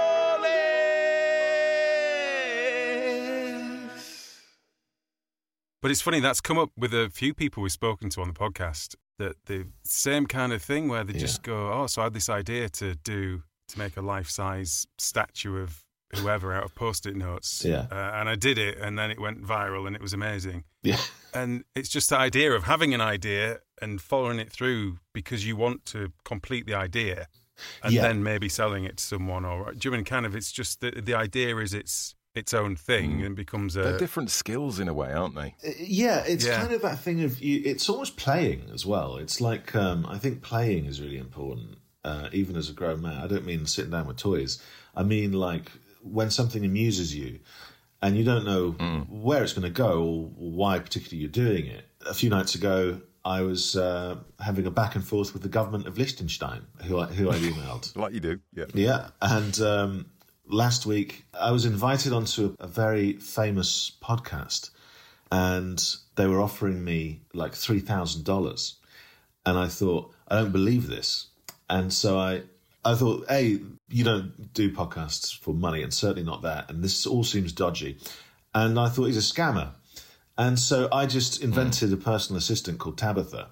But it's funny, that's come up with a few people we've spoken to on the podcast, that the same kind of thing where they just go, oh, so I had this idea to make a life-size statue of whoever out of Post-it notes. Yeah. And I did it, and then it went viral, and it was amazing. Yeah. And it's just the idea of having an idea and following it through because you want to complete the idea and then maybe selling it to someone. Or do you mean kind of, it's just the idea is its own thing and becomes They're different skills in a way, aren't they? It's kind of that thing of it's almost playing as well. It's like I think playing is really important, even as a grown man. I don't mean sitting down with toys. I mean like when something amuses you and you don't know where it's going to go or why particularly you're doing it. A few nights ago, I was having a back and forth with the government of Liechtenstein, who I emailed. Like you do, yeah. Yeah, and last week, I was invited onto a very famous podcast, and they were offering me like $3,000. And I thought, I don't believe this. And so I thought, hey, you don't do podcasts for money, and certainly not that. And this all seems dodgy. And I thought he's a scammer. And so I just invented a personal assistant called Tabitha.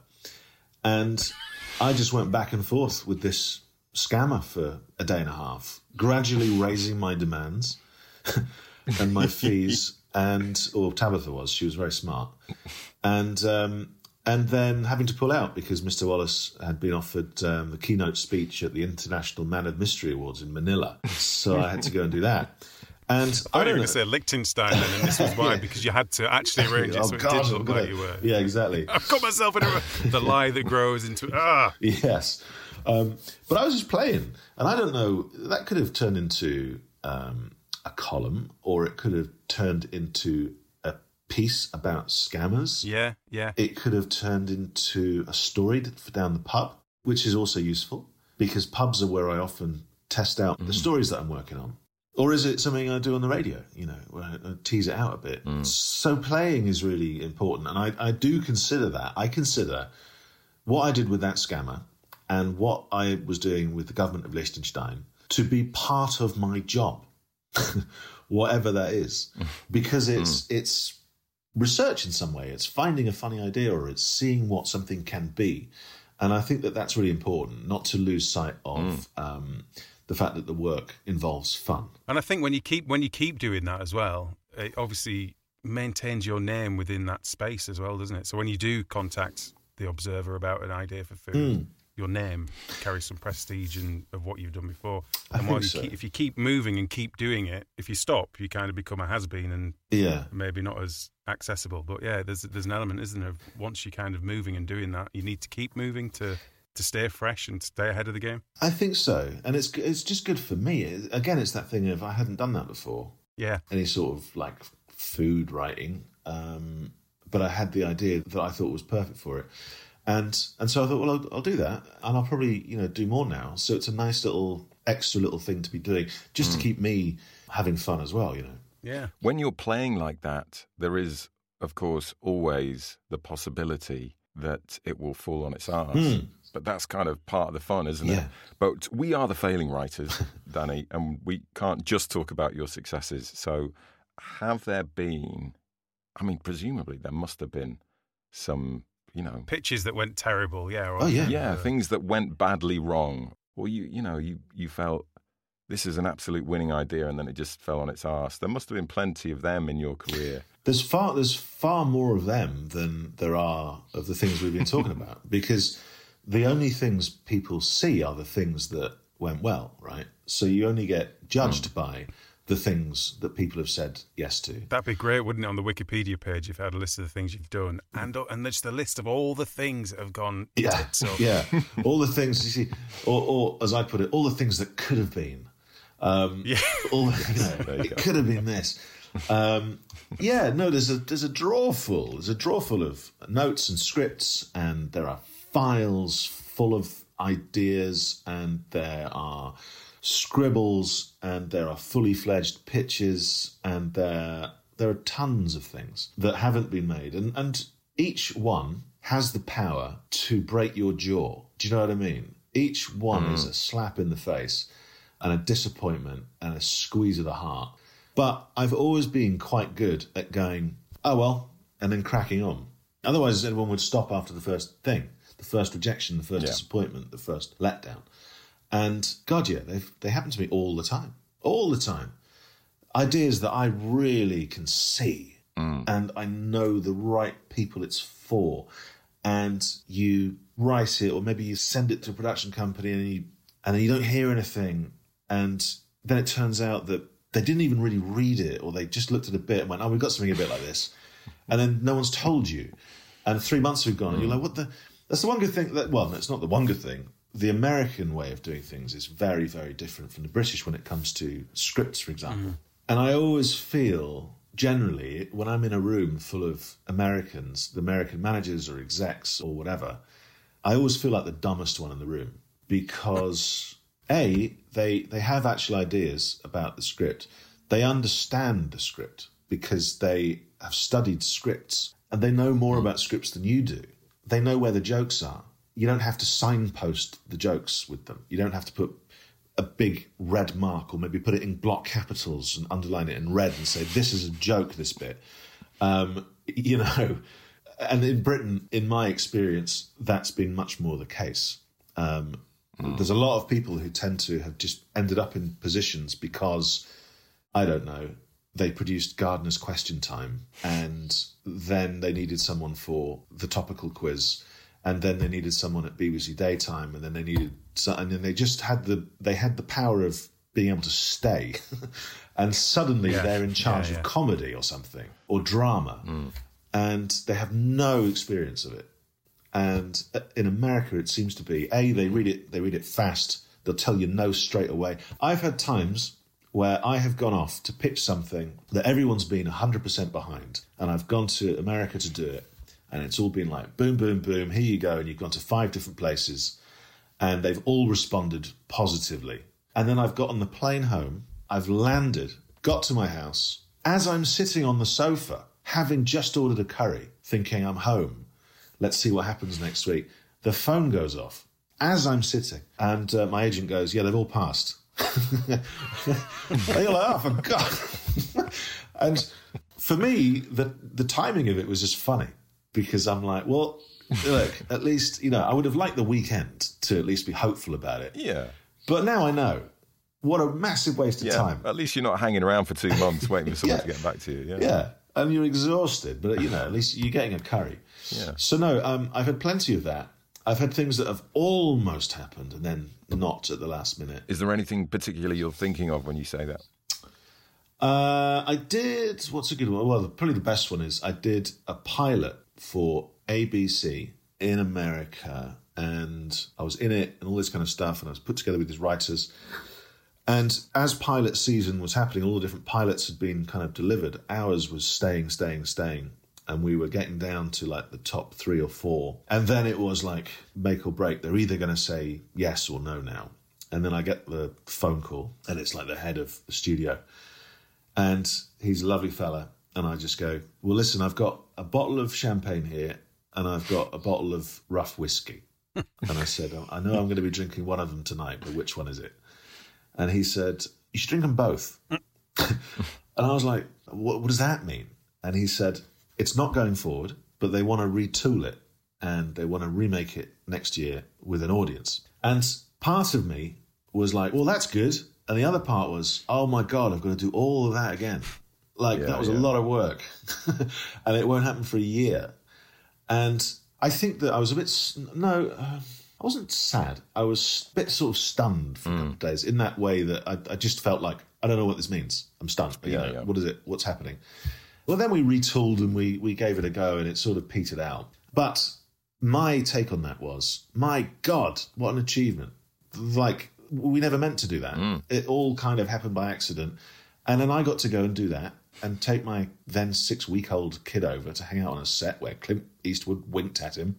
And I just went back and forth with this scammer for a day and a half, gradually raising my demands and my fees, or Tabitha was. She was very smart. And then having to pull out because Mr. Wallace had been offered the keynote speech at the International Man of Mystery Awards in Manila. So I had to go and do that. And I thought you were going to say Liechtenstein then, and this was why, because you had to actually arrange it so it did look like you were. Yeah, exactly. I've got myself in the lie that grows into... Yes. But I was just playing, and I don't know, that could have turned into a column, or it could have turned into a piece about scammers. Yeah, yeah. It could have turned into a story for down the pub, which is also useful, because pubs are where I often test out the stories that I'm working on. Or is it something I do on the radio, where I tease it out a bit? So playing is really important, and I do consider that. I consider what I did with that scammer and what I was doing with the government of Liechtenstein to be part of my job, whatever that is, because it's research in some way. It's finding a funny idea, or it's seeing what something can be. And I think that that's really important, not to lose sight of the fact that the work involves fun. And I think when you keep doing that as well, it obviously maintains your name within that space as well, doesn't it? So when you do contact the Observer about an idea for food, your name carries some prestige of what you've done before. And if you keep moving and keep doing it, if you stop, you kind of become a has-been and maybe not as accessible. But yeah, there's an element, isn't there? Once you're kind of moving and doing that, you need to keep moving to stay fresh and stay ahead of the game. I think so. And it's just good for me. Again, it's that thing of I hadn't done that before. Yeah. Any sort of like food writing. But I had the idea that I thought was perfect for it. And so I thought, well, I'll do that, and I'll probably, do more now. So it's a nice extra little thing to be doing, just to keep me having fun as well, Yeah. When you're playing like that, there is, of course, always the possibility that it will fall on its arse. But that's kind of part of the fun, isn't it? But we are the failing writers, Danny, and we can't just talk about your successes. So have there been, presumably there must have been some, pitches that went terrible, things that went badly wrong, or you felt this is an absolute winning idea, and then it just fell on its arse. There must have been plenty of them in your career. There's far more of them than there are of the things we've been talking about, because the only things people see are the things that went well, right? So you only get judged by the things that people have said yes to. That'd be great, wouldn't it, on the Wikipedia page, if you had a list of the things you've done, and just a list of all the things that have gone tits up. Yeah, all the things, you see, or as I put it, all the things that could have been. It could have been this. There's a drawer full. There's a drawer full of notes and scripts, and there are files full of ideas, and there are scribbles, and there are fully fledged pitches, and there are tons of things that haven't been made, and each one has the power to break your jaw. Do you know what I mean? Each one is a slap in the face and a disappointment and a squeeze of the heart. But I've always been quite good at going, oh well, and then cracking on. Otherwise, everyone would stop after the first thing, the first rejection, the first disappointment, the first letdown. And God, they happen to me all the time. Ideas that I really can see, and I know the right people it's for. And you write it, or maybe you send it to a production company, and then you don't hear anything. And then it turns out that they didn't even really read it, or they just looked at a bit and went, oh, we've got something a bit like this. And then no one's told you. And 3 months have gone, and you're like, that's the one good thing no, it's not the one good thing. The American way of doing things is very, very different from the British when it comes to scripts, for example. And I always feel, generally, when I'm in a room full of Americans, the American managers or execs or whatever, I always feel like the dumbest one in the room, because they have actual ideas about the script. They understand the script because they have studied scripts, and they know more about scripts than you do. They know where the jokes are. You don't have to signpost the jokes with them. You don't have to put a big red mark, or maybe put it in block capitals and underline it in red and say, this is a joke, this bit. And in Britain, in my experience, that's been much more the case. There's a lot of people who tend to have just ended up in positions because, I don't know, they produced Gardener's Question Time, and then they needed someone for the topical quiz, and then they needed someone at BBC Daytime, and then they just had the power of being able to stay, and suddenly they're in charge of comedy or something, or drama, and they have no experience of it. And in America, it seems to be, they read it fast. They'll tell you no straight away. I've had times where I have gone off to pitch something that everyone's been 100% behind, and I've gone to America to do it, and it's all been like, boom, boom, boom, here you go, and you've gone to 5 different places, and they've all responded positively. And then I've got on the plane home, I've landed, got to my house, as I'm sitting on the sofa, having just ordered a curry, thinking I'm home, let's see what happens next week. The phone goes off as I'm sitting, and my agent goes, they've all passed. And you're like, oh, for God. And for me, the timing of it was just funny, because I'm like, well, look, at least, I would have liked the weekend to at least be hopeful about it. Yeah. But now I know. What a massive waste of time. At least you're not hanging around for 2 months waiting for someone to get back to you. Yeah. And you're exhausted, but, at least you're getting a curry. Yeah. So, no, I've had plenty of that. I've had things that have almost happened and then not at the last minute. Is there anything particular you're thinking of when you say that? I did, what's a good one? Well, probably the best one is I did a pilot for ABC in America, and I was in it and all this kind of stuff, and I was put together with these writers. And as pilot season was happening, all the different pilots had been kind of delivered. Ours was staying. And we were getting down to like the top 3 or 4. And then it was like make or break. They're either going to say yes or no now. And then I get the phone call, and it's like the head of the studio. And he's a lovely fella. And I just go, well, listen, I've got a bottle of champagne here, and I've got a bottle of rough whiskey. And I said, I know I'm going to be drinking one of them tonight, but which one is it? And he said, you should drink them both. And I was like, what does that mean? And he said, it's not going forward, but they want to retool it and they want to remake it next year with an audience. And part of me was like, well, that's good. And the other part was, oh my God, I've got to do all of that again. That was a lot of work. And it won't happen for a year. And I think that I was a bit, I wasn't sad. I was a bit sort of stunned for a couple of days in that way that I just felt like, I don't know what this means. I'm stunned. But, what is it? What's happening? Well, then we retooled and we gave it a go, and it sort of petered out. But my take on that was, my God, what an achievement. Like, we never meant to do that. It all kind of happened by accident. And then I got to go and do that and take my then 6-week-old kid over to hang out on a set where Clint Eastwood winked at him.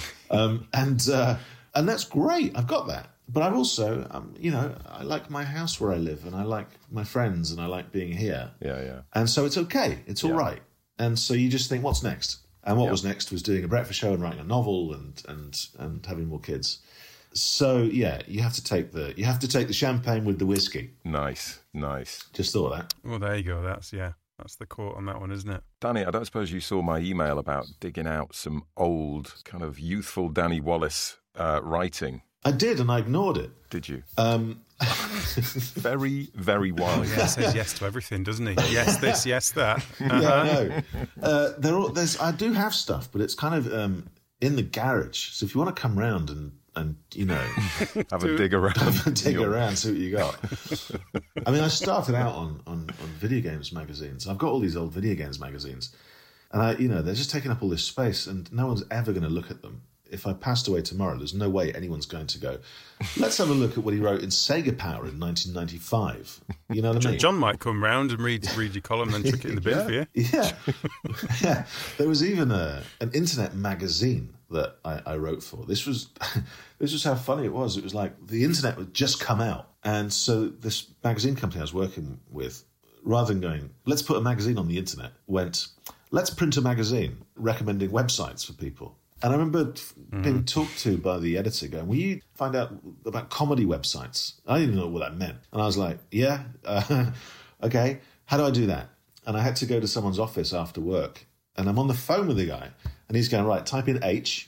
And that's great. I've got that. But I've also, I like my house where I live, and I like my friends, and I like being here. Yeah. And so it's okay. It's all right. And so you just think, what's next? And what was next was doing a breakfast show and writing a novel and having more kids. So you have to take the champagne with the whiskey. Nice. Just thought of that. Well, there you go. That's the quote on that one, isn't it? Danny, I don't suppose you saw my email about digging out some old kind of youthful Danny Wallace writing. I did, and I ignored it. Did you? Very, very wise. Yeah, he says yes to everything, doesn't he? Yes, this, yes, that. Yeah, I know. I do have stuff, but it's kind of in the garage. So if you want to come round and have a dig around, see what you got. I mean, I started out on video games magazines. I've got all these old video games magazines, and they're just taking up all this space, and no one's ever going to look at them. If I passed away tomorrow, there's no way anyone's going to go, let's have a look at what he wrote in Sega Power in 1995. You know what I mean? John might come round and read your column and then chuck it in the bin for you. Yeah. There was even an internet magazine that I wrote for. This was how funny it was. It was like the internet had just come out. And so this magazine company I was working with, rather than going, let's put a magazine on the internet, went, let's print a magazine recommending websites for people. And I remember being talked to by the editor going, will you find out about comedy websites? I didn't know what that meant. And I was like, yeah, okay, how do I do that? And I had to go to someone's office after work. And I'm on the phone with the guy. And he's going, right, type in H,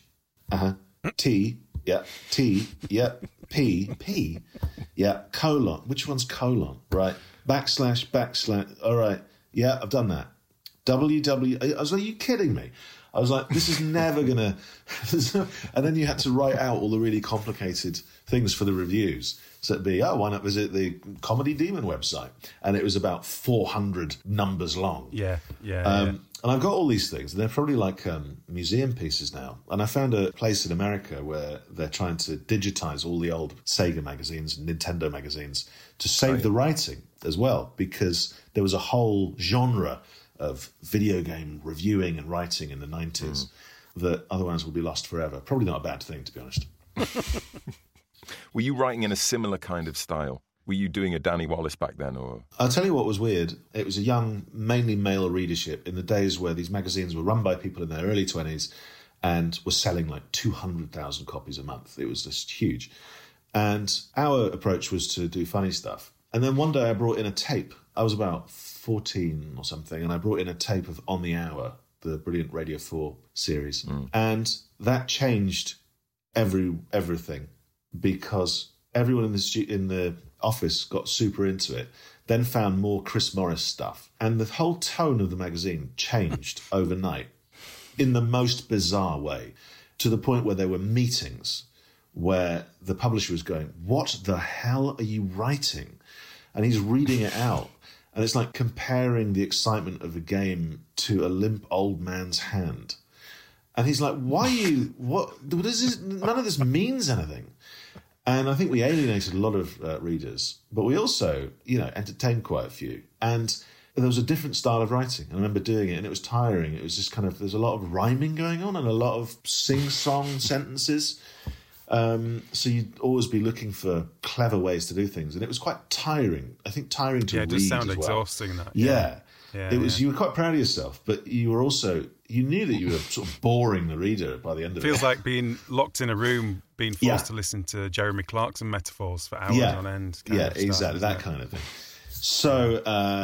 T, yeah, T, yeah, P, yeah, colon. Which one's colon? Right, backslash, all right, yeah, I've done that. WW, I was like, are you kidding me? I was like, this is never going to... And then you had to write out all the really complicated things for the reviews. So it'd be, why not visit the Comedy Demon website? And it was about 400 numbers long. Yeah. And I've got all these things. They're probably like museum pieces now. And I found a place in America where they're trying to digitize all the old Sega magazines and Nintendo magazines to save the writing as well, because there was a whole genre of video game reviewing and writing in the 90s that otherwise will be lost forever. Probably not a bad thing, to be honest. Were you writing in a similar kind of style? Were you doing a Danny Wallace back then? Or I'll tell you what was weird. It was a young, mainly male readership in the days where these magazines were run by people in their early 20s and were selling like 200,000 copies a month. It was just huge. And our approach was to do funny stuff. And then one day I brought in a tape. I was about 14 or something, and I brought in a tape of On the Hour, the brilliant Radio 4 series. And that changed everything, because everyone in the office got super into it, then found more Chris Morris stuff. And the whole tone of the magazine changed overnight in the most bizarre way. to the point where there were meetings where the publisher was going, what the hell are you writing? And he's reading it out. And it's like comparing the excitement of a game to a limp old man's hand. And he's like, why are you, what is this? None of this means anything. And I think we alienated a lot of readers, but we also, entertained quite a few. And there was a different style of writing. I remember doing it, and it was tiring. It was just kind of, there's a lot of rhyming going on and a lot of sing-song sentences. So you'd always be looking for clever ways to do things. And it was quite tiring. I think tiring to read as well. Yeah, it just sounded exhausting, that. Yeah. It was. You were quite proud of yourself, but you were also, you knew that you were sort of boring the reader by the end of it. Feels like being locked in a room, being forced to listen to Jeremy Clarkson metaphors for hours on end. Exactly, that kind of thing. So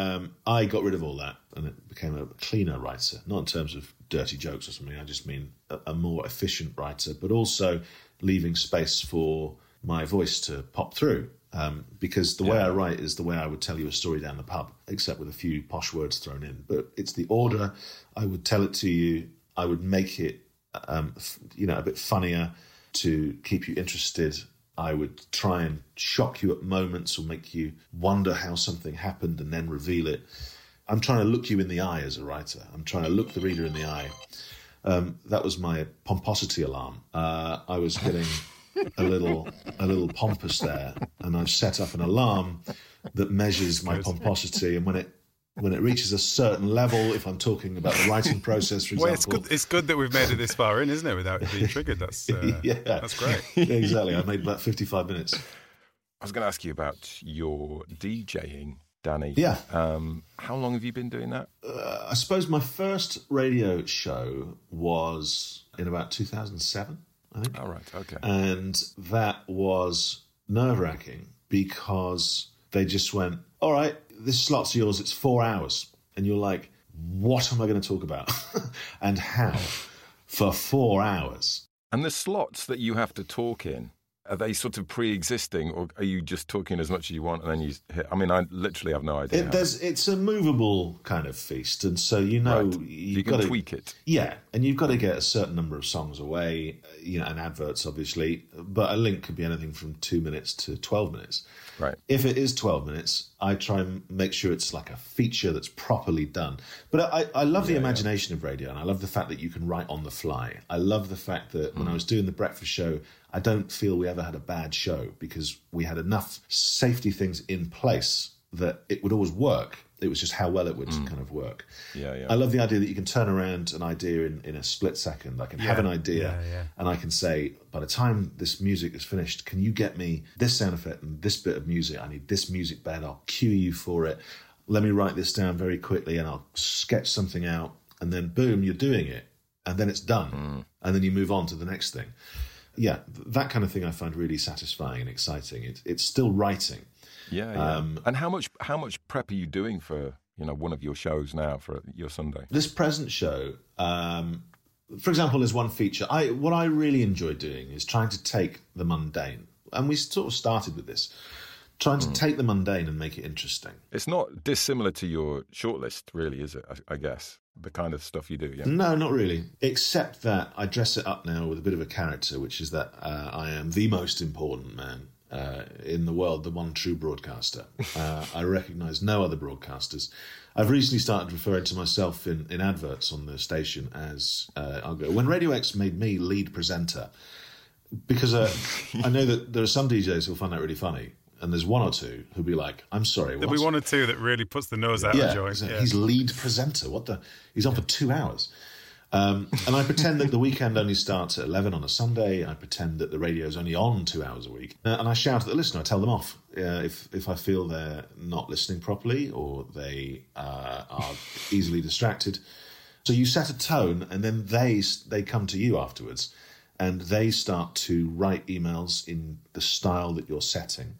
I got rid of all that, and it became a cleaner writer, not in terms of dirty jokes or something. I just mean a more efficient writer, but also leaving space for my voice to pop through. Because the way I write is the way I would tell you a story down the pub, except with a few posh words thrown in. But it's the order. I would tell it to you. I would make it, a bit funnier to keep you interested. I would try and shock you at moments or make you wonder how something happened and then reveal it. I'm trying to look you in the eye as a writer. I'm trying to look the reader in the eye. That was my pomposity alarm. I was getting a little pompous there, and I've set up an alarm that measures my pomposity, and when it reaches a certain level, if I'm talking about the writing process, for example... Well, it's good that we've made it this far in, isn't it, without it being triggered? That's that's great. Exactly. I made about 55 minutes. I was going to ask you about your DJing, Danny. Yeah. How long have you been doing that? I suppose my first radio show was in about 2007. I think. Oh, right, okay. And that was nerve-wracking because they just went, all right, this slot's yours, it's 4 hours. And you're like, what am I going to talk about? And how? For 4 hours. And the slots that you have to talk in, are they sort of pre-existing, or are you just talking as much as you want and then you hit? I mean, I literally have no idea. It's a movable kind of feast, and so you can tweak it. Yeah, and you've got to get a certain number of songs away, and adverts, obviously, but a link could be anything from 2 minutes to 12 minutes. Right. If it is 12 minutes, I try and make sure it's like a feature that's properly done. But I love the imagination of radio, and I love the fact that you can write on the fly. I love the fact that when I was doing the breakfast show, I don't feel we ever had a bad show because we had enough safety things in place that it would always work. It was just how well it would kind of work. Yeah. I love the idea that you can turn around an idea in a split second. I can have an idea and I can say, by the time this music is finished, can you get me this sound effect and this bit of music? I need this music bed. I'll cue you for it. Let me write this down very quickly and I'll sketch something out. And then boom, you're doing it. And then it's done. And then you move on to the next thing. Yeah, that kind of thing I find really satisfying and exciting. It's still writing. Yeah. And how much prep are you doing for one of your shows now for your Sunday? This present show, for example, there's one feature. What I really enjoy doing is trying to take the mundane, and we sort of started with this, trying to take the mundane and make it interesting. It's not dissimilar to your shortlist, really, is it? I guess the kind of stuff you do. Yeah. No, not really. Except that I dress it up now with a bit of a character, which is that I am the most important man in the world, the one true broadcaster. I recognise no other broadcasters. I've recently started referring to myself in adverts on the station as I'll go. When Radio X made me lead presenter, because I know that there are some DJs who'll find that really funny. And there's one or two who'll be like, I'm sorry, what? There'll be one or two that really puts the nose out of the joint. Exactly. He's lead presenter. He's on for 2 hours. And I pretend that the weekend only starts at 11 on a Sunday. I pretend that the radio's only on 2 hours a week. And I shout at the listener. I tell them off if I feel they're not listening properly or they are easily distracted. So you set a tone, and then they come to you afterwards, and they start to write emails in the style that you're setting.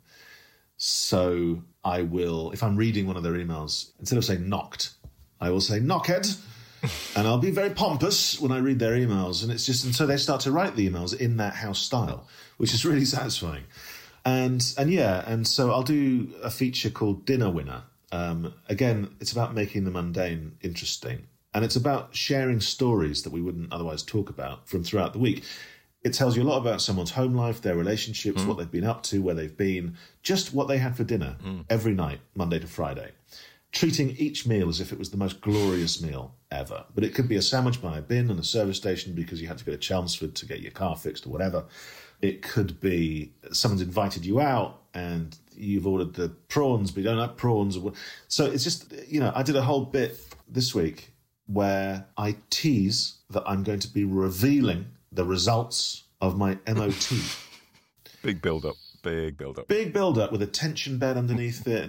So I will, if I'm reading one of their emails, instead of saying knocked, I will say knockhead, and I'll be very pompous when I read their emails. And so they start to write the emails in that house style, which is really satisfying. And so I'll do a feature called Dinner Winner. Again, it's about making the mundane interesting. And it's about sharing stories that we wouldn't otherwise talk about from throughout the week. It tells you a lot about someone's home life, their relationships, what they've been up to, where they've been, just what they had for dinner every night, Monday to Friday. Treating each meal as if it was the most glorious meal ever. But it could be a sandwich by a bin and a service station because you had to go to Chelmsford to get your car fixed or whatever. It could be someone's invited you out and you've ordered the prawns, but you don't have prawns. So it's just, I did a whole bit this week where I tease that I'm going to be revealing the results of my MOT. Big build-up. Big build-up with a tension bed underneath it.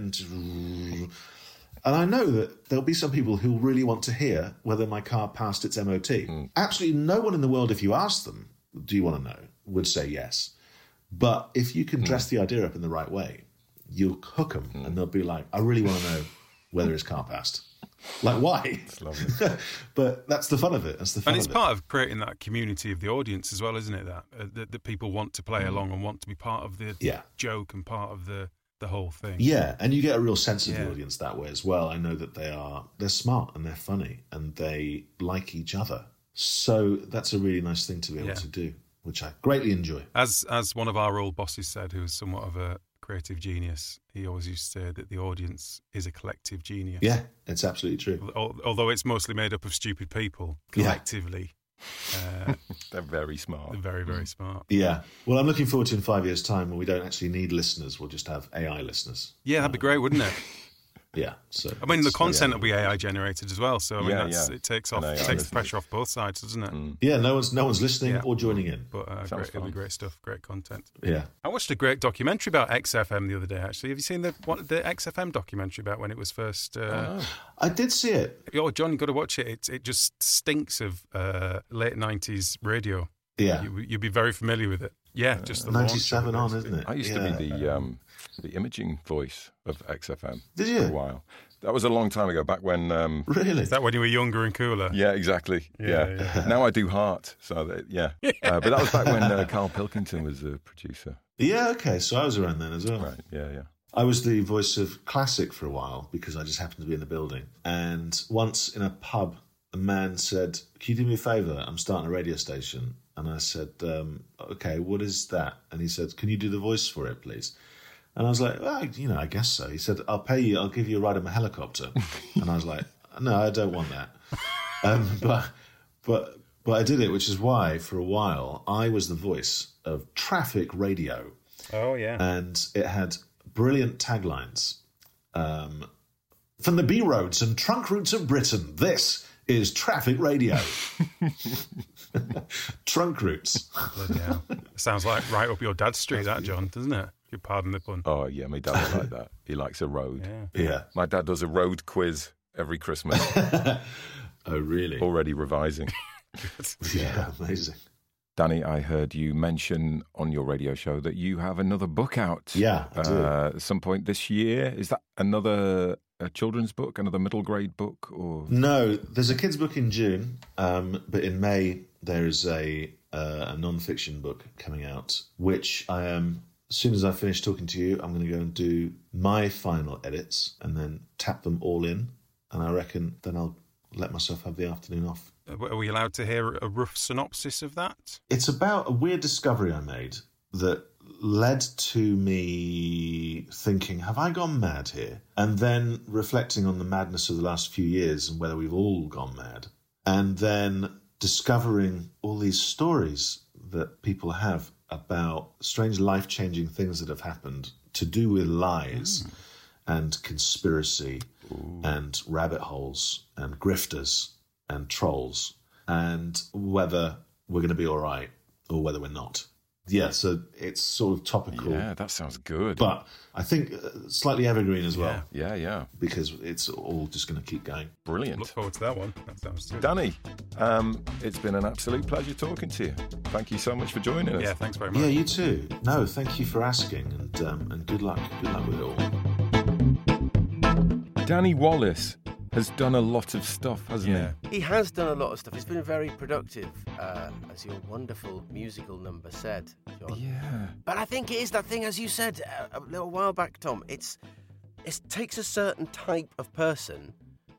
And I know that there'll be some people who really want to hear whether my car passed its MOT. Absolutely no one in the world, if you ask them, do you want to know, would say yes. But if you can dress the idea up in the right way, you'll hook them and they'll be like, I really want to know whether his car passed. Like, why? It's lovely. But that's the fun of it. And it's part of creating that community of the audience as well, isn't it? That people want to play along and want to be part of the joke and part of the whole thing. Yeah, and you get a real sense of the audience that way as well. I know that they're smart and they're funny and they like each other. So that's a really nice thing to be able to do, which I greatly enjoy. As one of our old bosses said, who was somewhat of a creative genius, he always used to say that the audience is a collective genius. Yeah, it's absolutely true. Although it's mostly made up of stupid people, collectively. They're very smart. They're very, very smart. Yeah. Well, I'm looking forward to in 5 years' time when we don't actually need listeners. We'll just have AI listeners. Yeah, that'd be great, wouldn't it? Yeah. So I mean, the content will be AI generated as well. So I mean, it takes the pressure off both sides, doesn't it? Yeah. No one's listening or joining in. But it'll be great stuff, great content. Yeah. I watched a great documentary about XFM the other day. Actually, have you seen the XFM documentary about when it was first? I did see it. Oh, John, you've got to watch it. It just stinks of late 90s radio. Yeah. You'd be very familiar with it. Yeah, just the 97 on, isn't it? I used to be the imaging voice of XFM. Did you? For a while. That was a long time ago, back when... Really? Is that when you were younger and cooler? Yeah, exactly. Yeah. Now I do Heart, so but that was back when Carl Pilkington was the producer. Yeah, okay, so I was around then as well. Right, yeah. I was the voice of Classic for a while because I just happened to be in the building. And once in a pub, a man said, can you do me a favour? I'm starting a radio station. And I said, okay, what is that? And he said, can you do the voice for it, please? And I was like, well, I guess so. He said, I'll pay you. I'll give you a ride in my helicopter. And I was like, no, I don't want that. But I did it, which is why for a while I was the voice of traffic radio. Oh, yeah. And it had brilliant taglines. From the B roads and trunk routes of Britain, this is traffic radio. Trunk routes. Bloody hell. Sounds like right up your dad's street, that, John, doesn't it? You pardon the pun. Oh, yeah, my dad was like that. He likes a road. Yeah. My dad does a road quiz every Christmas. Oh, really? Already revising. Yeah, amazing. Danny, I heard you mention on your radio show that you have another book out. Yeah, I do. At some point this year. Is that another children's book, another middle grade book? Or No, there's a kids' book in June, but in May there's a non-fiction book coming out, which I am, as soon as I finish talking to you, I'm going to go and do my final edits and then tap them all in, and I reckon then I'll let myself have the afternoon off. Are we allowed to hear a rough synopsis of that? It's about a weird discovery I made that led to me thinking, have I gone mad here? And then reflecting on the madness of the last few years and whether we've all gone mad. And then discovering all these stories that people have about strange life-changing things that have happened to do with lies and conspiracy and rabbit holes and grifters and trolls, and whether we're going to be all right or whether we're not. Yeah, so it's sort of topical. Yeah, that sounds good. But I think slightly evergreen as well. Yeah. Because it's all just going to keep going. Brilliant. Look forward to that one. That sounds good. Danny, it's been an absolute pleasure talking to you. Thank you so much for joining us. Yeah, thanks very much. Yeah, you too. No, thank you for asking, and good luck. Good luck with it all. Danny Wallace has done a lot of stuff, hasn't he? He has done a lot of stuff. He's been very productive, as your wonderful musical number said, John. Yeah. But I think it is that thing, as you said a little while back, Tom. It takes a certain type of person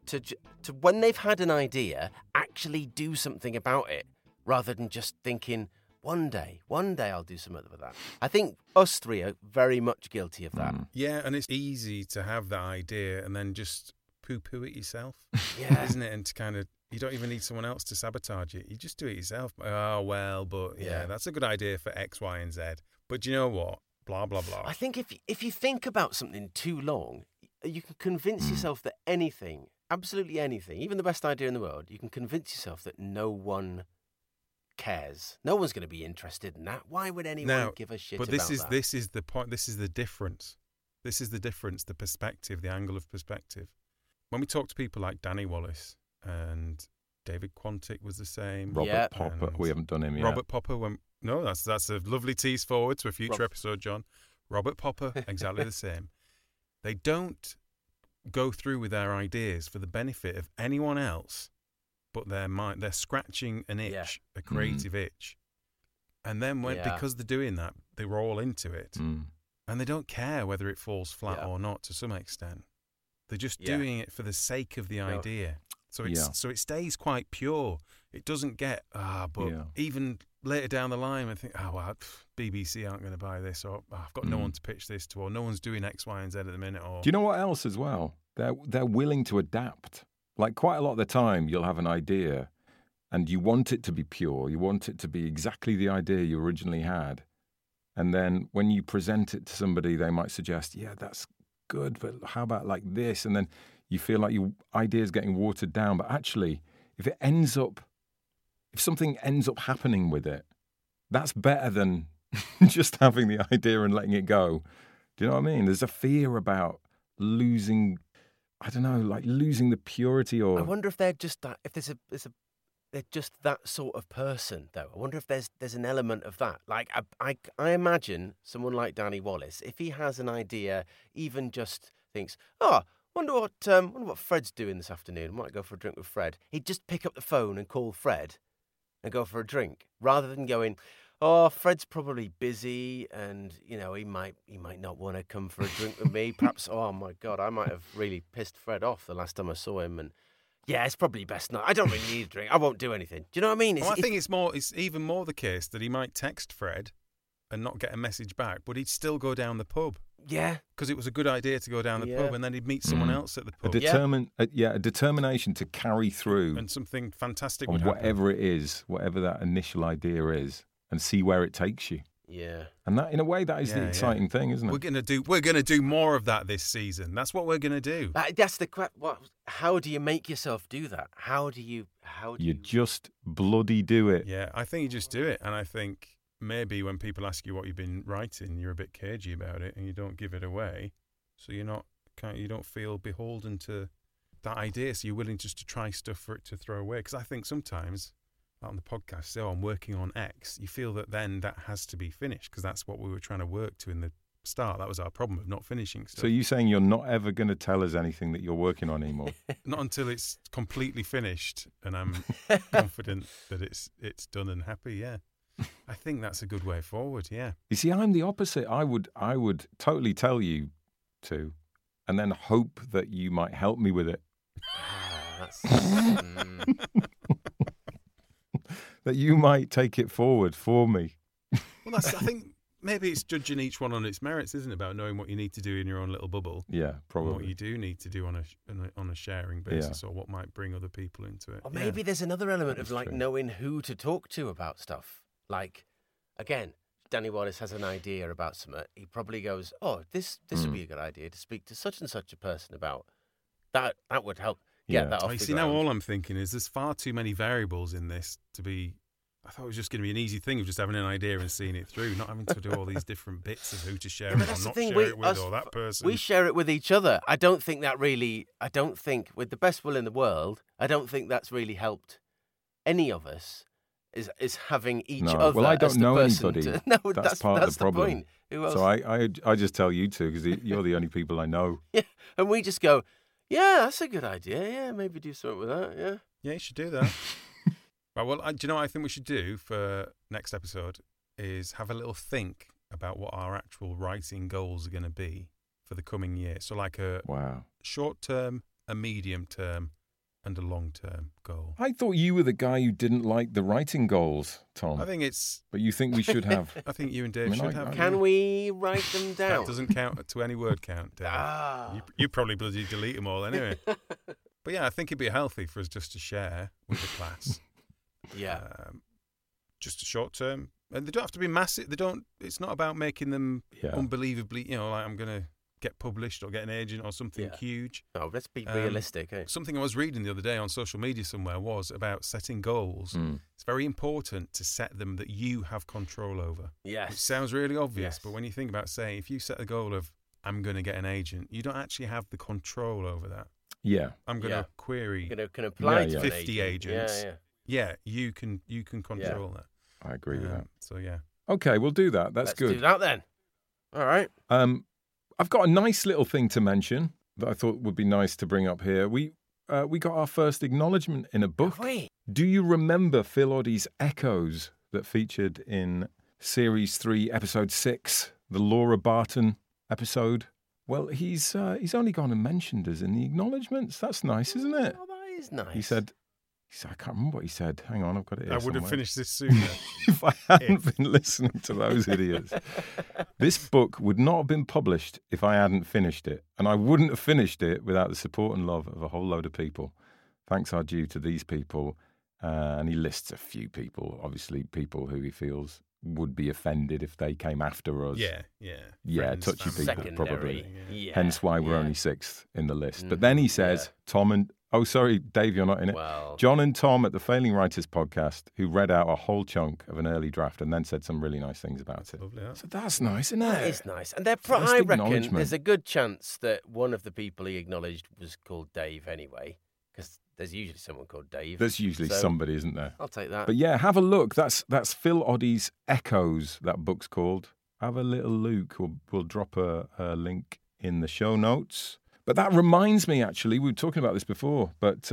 to when they've had an idea, actually do something about it, rather than just thinking, one day I'll do something with that. I think us three are very much guilty of that. Yeah, and it's easy to have that idea and then just poo-poo it yourself, isn't it? And to kind of, you don't even need someone else to sabotage it. You just do it yourself. Oh, well, but yeah, that's a good idea for X, Y, and Z. But do you know what? Blah, blah, blah. I think if you think about something too long, you can convince yourself that anything, absolutely anything, even the best idea in the world, you can convince yourself that no one cares. No one's going to be interested in that. Why would anyone give a shit about that? But this is the point. This is the difference. This is the difference, the perspective, the angle of perspective. When we talk to people like Danny Wallace and David Quantick was the same. Robert Popper. We haven't done him yet. Robert Popper. That's a lovely tease forward to a future episode, John. Robert Popper, exactly the same. They don't go through with their ideas for the benefit of anyone else but their mind. They're scratching an itch, a creative itch. And then because they're doing that, they're all into it. And they don't care whether it falls flat or not to some extent. They're just doing it for the sake of the idea. So it stays quite pure. It doesn't get, even later down the line, I think, BBC aren't going to buy this, or I've got no one to pitch this to, or no one's doing X, Y, and Z at the minute. Or do you know what else as well? They're willing to adapt. Like quite a lot of the time, you'll have an idea, and you want it to be pure. You want it to be exactly the idea you originally had, and then when you present it to somebody, they might suggest, "Yeah, that's good, but how about like this?" And then you feel like your idea is getting watered down. But actually, if something ends up happening with it, that's better than just having the idea and letting it go. Do you know what I mean? There's a fear about losing, I don't know, like losing the purity. Or I wonder if they're just that. If they're just that sort of person, though. I wonder if there's an element of that. Like I imagine someone like Danny Wallace, if he has an idea, even just thinks, wonder what Fred's doing this afternoon. I might go for a drink with Fred. He'd just pick up the phone and call Fred and go for a drink, rather than going, Fred's probably busy, and he might not want to come for a drink with me. Perhaps, oh my God, I might have really pissed Fred off the last time I saw him, and yeah, it's probably best not. I don't really need a drink. I won't do anything. Do you know what I mean? I think it's even more the case that he might text Fred and not get a message back, but he'd still go down the pub. Yeah. Because it was a good idea to go down the pub, and then he'd meet someone else at the pub. A determination to carry through. And something fantastic on would whatever it is, whatever that initial idea is, and see where it takes you. Yeah. And that, in a way, that is the exciting thing, isn't it? We're gonna do more of that this season. That's what we're gonna do. That's the question. How do you make yourself do that? How do you just bloody do it. Yeah, I think you just do it, and I think maybe when people ask you what you've been writing, you're a bit cagey about it, and you don't give it away, so you don't feel beholden to that idea. So you're willing just to try stuff for it to throw away. Because I think sometimes on the podcast, say, I'm working on X, you feel that then that has to be finished because that's what we were trying to work to in the start. That was our problem of not finishing stuff. So you're saying you're not ever going to tell us anything that you're working on anymore? Not until it's completely finished and I'm confident that it's done and happy. Yeah. I think that's a good way forward. Yeah. You see, I'm the opposite. I would totally tell you to, and then hope that you might help me with it. That you might take it forward for me. Well, I think maybe it's judging each one on its merits, isn't it? About knowing what you need to do in your own little bubble. Yeah, probably. And what you do need to do on a sharing basis, or what might bring other people into it. Or maybe there's another element of like knowing who to talk to about stuff. Like, again, Danny Wallace has an idea about something. He probably goes, this would be a good idea to speak to such and such a person about. That would help get that off the ground. Now all I'm thinking is there's far too many variables in this to be... I thought it was just going to be an easy thing of just having an idea and seeing it through, not having to do all these different bits of who to share it or not share it with, or that person. We share it with each other. I don't think, with the best will in the world, I don't think that's really helped any of us. Is having each other. Well, I don't know anybody. That's part of the problem. The point. Who else? So I just tell you two because you're the only people I know. Yeah, and we just go, yeah, that's a good idea. Yeah, maybe do something with that. Yeah. Yeah, you should do that. Right, well, do you know what I think we should do for next episode is have a little think about what our actual writing goals are going to be for the coming year. So like a short-term a medium term and a long term goal. I thought you were the guy who didn't like the writing goals, Tom. I think it's. But you think we should have? I think you and Dave should have. Can we write them down? That doesn't count to any word count, Dave. You probably bloody delete them all anyway. But yeah, I think it'd be healthy for us just to share with the class. Yeah. Just a short term. And they don't have to be massive. It's not about making them unbelievably, like I'm going to get published or get an agent or something huge. No, let's be realistic. Something I was reading the other day on social media somewhere was about setting goals. It's very important to set them that you have control over. Yes. It sounds really obvious, but when you think about saying, if you set the goal of, I'm going to get an agent, you don't actually have the control over that. Yeah. I'm going to query can apply to 50 agents. Yeah. You can control that. I agree with that. So, yeah. Okay, we'll do that. That's good. Let's do that then. All right. I've got a nice little thing to mention that I thought would be nice to bring up here. We got our first acknowledgement in a book. Wait. Do you remember Phil Oddie's Echoes that featured in Series 3, Episode 6, the Laura Barton episode? Well, he's only gone and mentioned us in the acknowledgements. That's nice, isn't it? Oh, that is nice. He said, I can't remember what he said. Hang on, I've got it here I would have somewhere. finished this sooner. If I hadn't been listening to those idiots. This book would not have been published if I hadn't finished it. And I wouldn't have finished it without the support and love of a whole load of people. Thanks are due to these people. And he lists a few people, obviously people who he feels would be offended if they came after us. Yeah, touchy people, secondary. probably. Yeah. Hence why we're only 6th in the list. But then he says, Tom and... Oh, sorry, Dave, you're not in it. Well, John and Tom at the Failing Writers podcast, who read out a whole chunk of an early draft and then said some really nice things about it. Lovely, So that's nice, isn't it? that is nice. And First I reckon acknowledgement. there's a good chance that one of the people he acknowledged was called Dave anyway, because there's usually someone called Dave. There's usually somebody, isn't there? I'll take that. But yeah, have a look. That's Phil Oddie's Echoes, that book's called. Have a little look. We'll drop a link in the show notes. But that reminds me, actually, we were talking about this before, but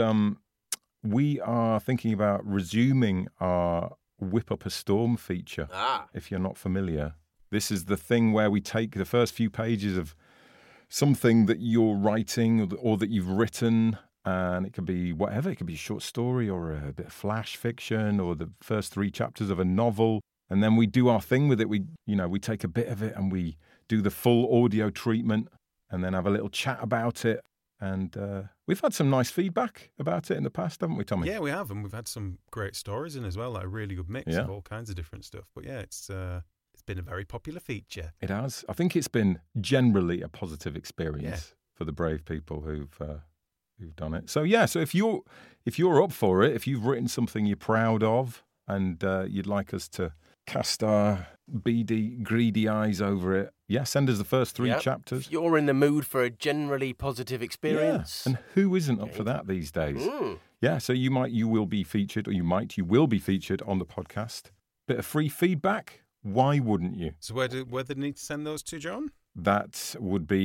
we are thinking about resuming our Whip Up a Storm feature. If you're not familiar. This is the thing where we take the first few pages of something that you're writing or that you've written, and it could be whatever. It could be a short story or a bit of flash fiction or the first 3 chapters of a novel. And then we do our thing with it. We take a bit of it and we do the full audio treatment and then have a little chat about it. And we've had some nice feedback about it in the past, haven't we, Tommy? Yeah, we have. And we've had some great stories in as well, like a really good mix of all kinds of different stuff. But yeah, it's been a very popular feature. It has. I think it's been generally a positive experience for the brave people who've done it. So yeah, so if you're up for it, if you've written something you're proud of and you'd like us to cast our beady, greedy eyes over it, send us the first 3 chapters. If you're in the mood for a generally positive experience. And who isn't up for that these days? Yeah, so you will be featured on the podcast. Bit of free feedback. Why wouldn't you? So where do they need to send those to, John? That would be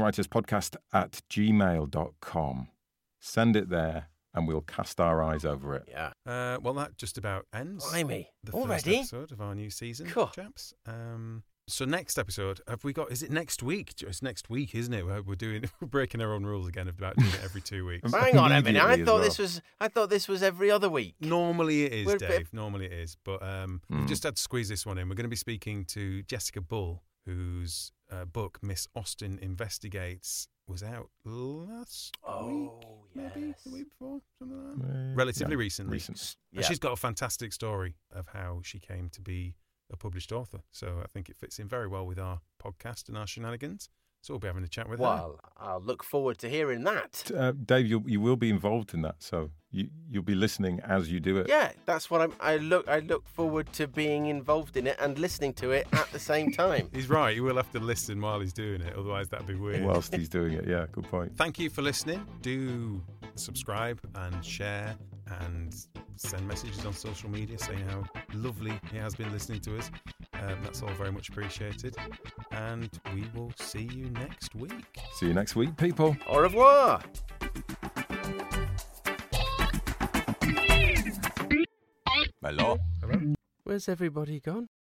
failingwriterspodcast@gmail.com. Send it there and we'll cast our eyes over it. Yeah. Well, that just about ends. Blimey. The Already? first episode of our new season, Cool. chaps. So next episode, have we got? Is it next week? It's next week, isn't it? We're breaking our own rules again about doing it every 2 weeks. Hang on a minute. I Immediately thought this was every other week. Normally it is, We're a Dave. bit- Normally it is, but we've just had to squeeze this one in. We're going to be speaking to Jessica Bull, whose book Miss Austen Investigates was out last week, maybe the week before, something like that. Relatively recently. And she's got a fantastic story of how she came to be a published author. So I think it fits in very well with our podcast and our shenanigans. So we'll be having a chat with her. Well, I'll look forward to hearing that. Dave, you will be involved in that, so you'll be listening as you do it. Yeah, that's what I look forward to being involved in it and listening to it at the same time. He's right. He will have to listen while he's doing it. Otherwise, that'd be weird. Whilst he's doing it, yeah, good point. Thank you for listening. Do subscribe and share and send messages on social media saying how lovely he has been listening to us. That's all very much appreciated. And we will see you next week. See you next week, people. Au revoir. Hello. Where's everybody gone?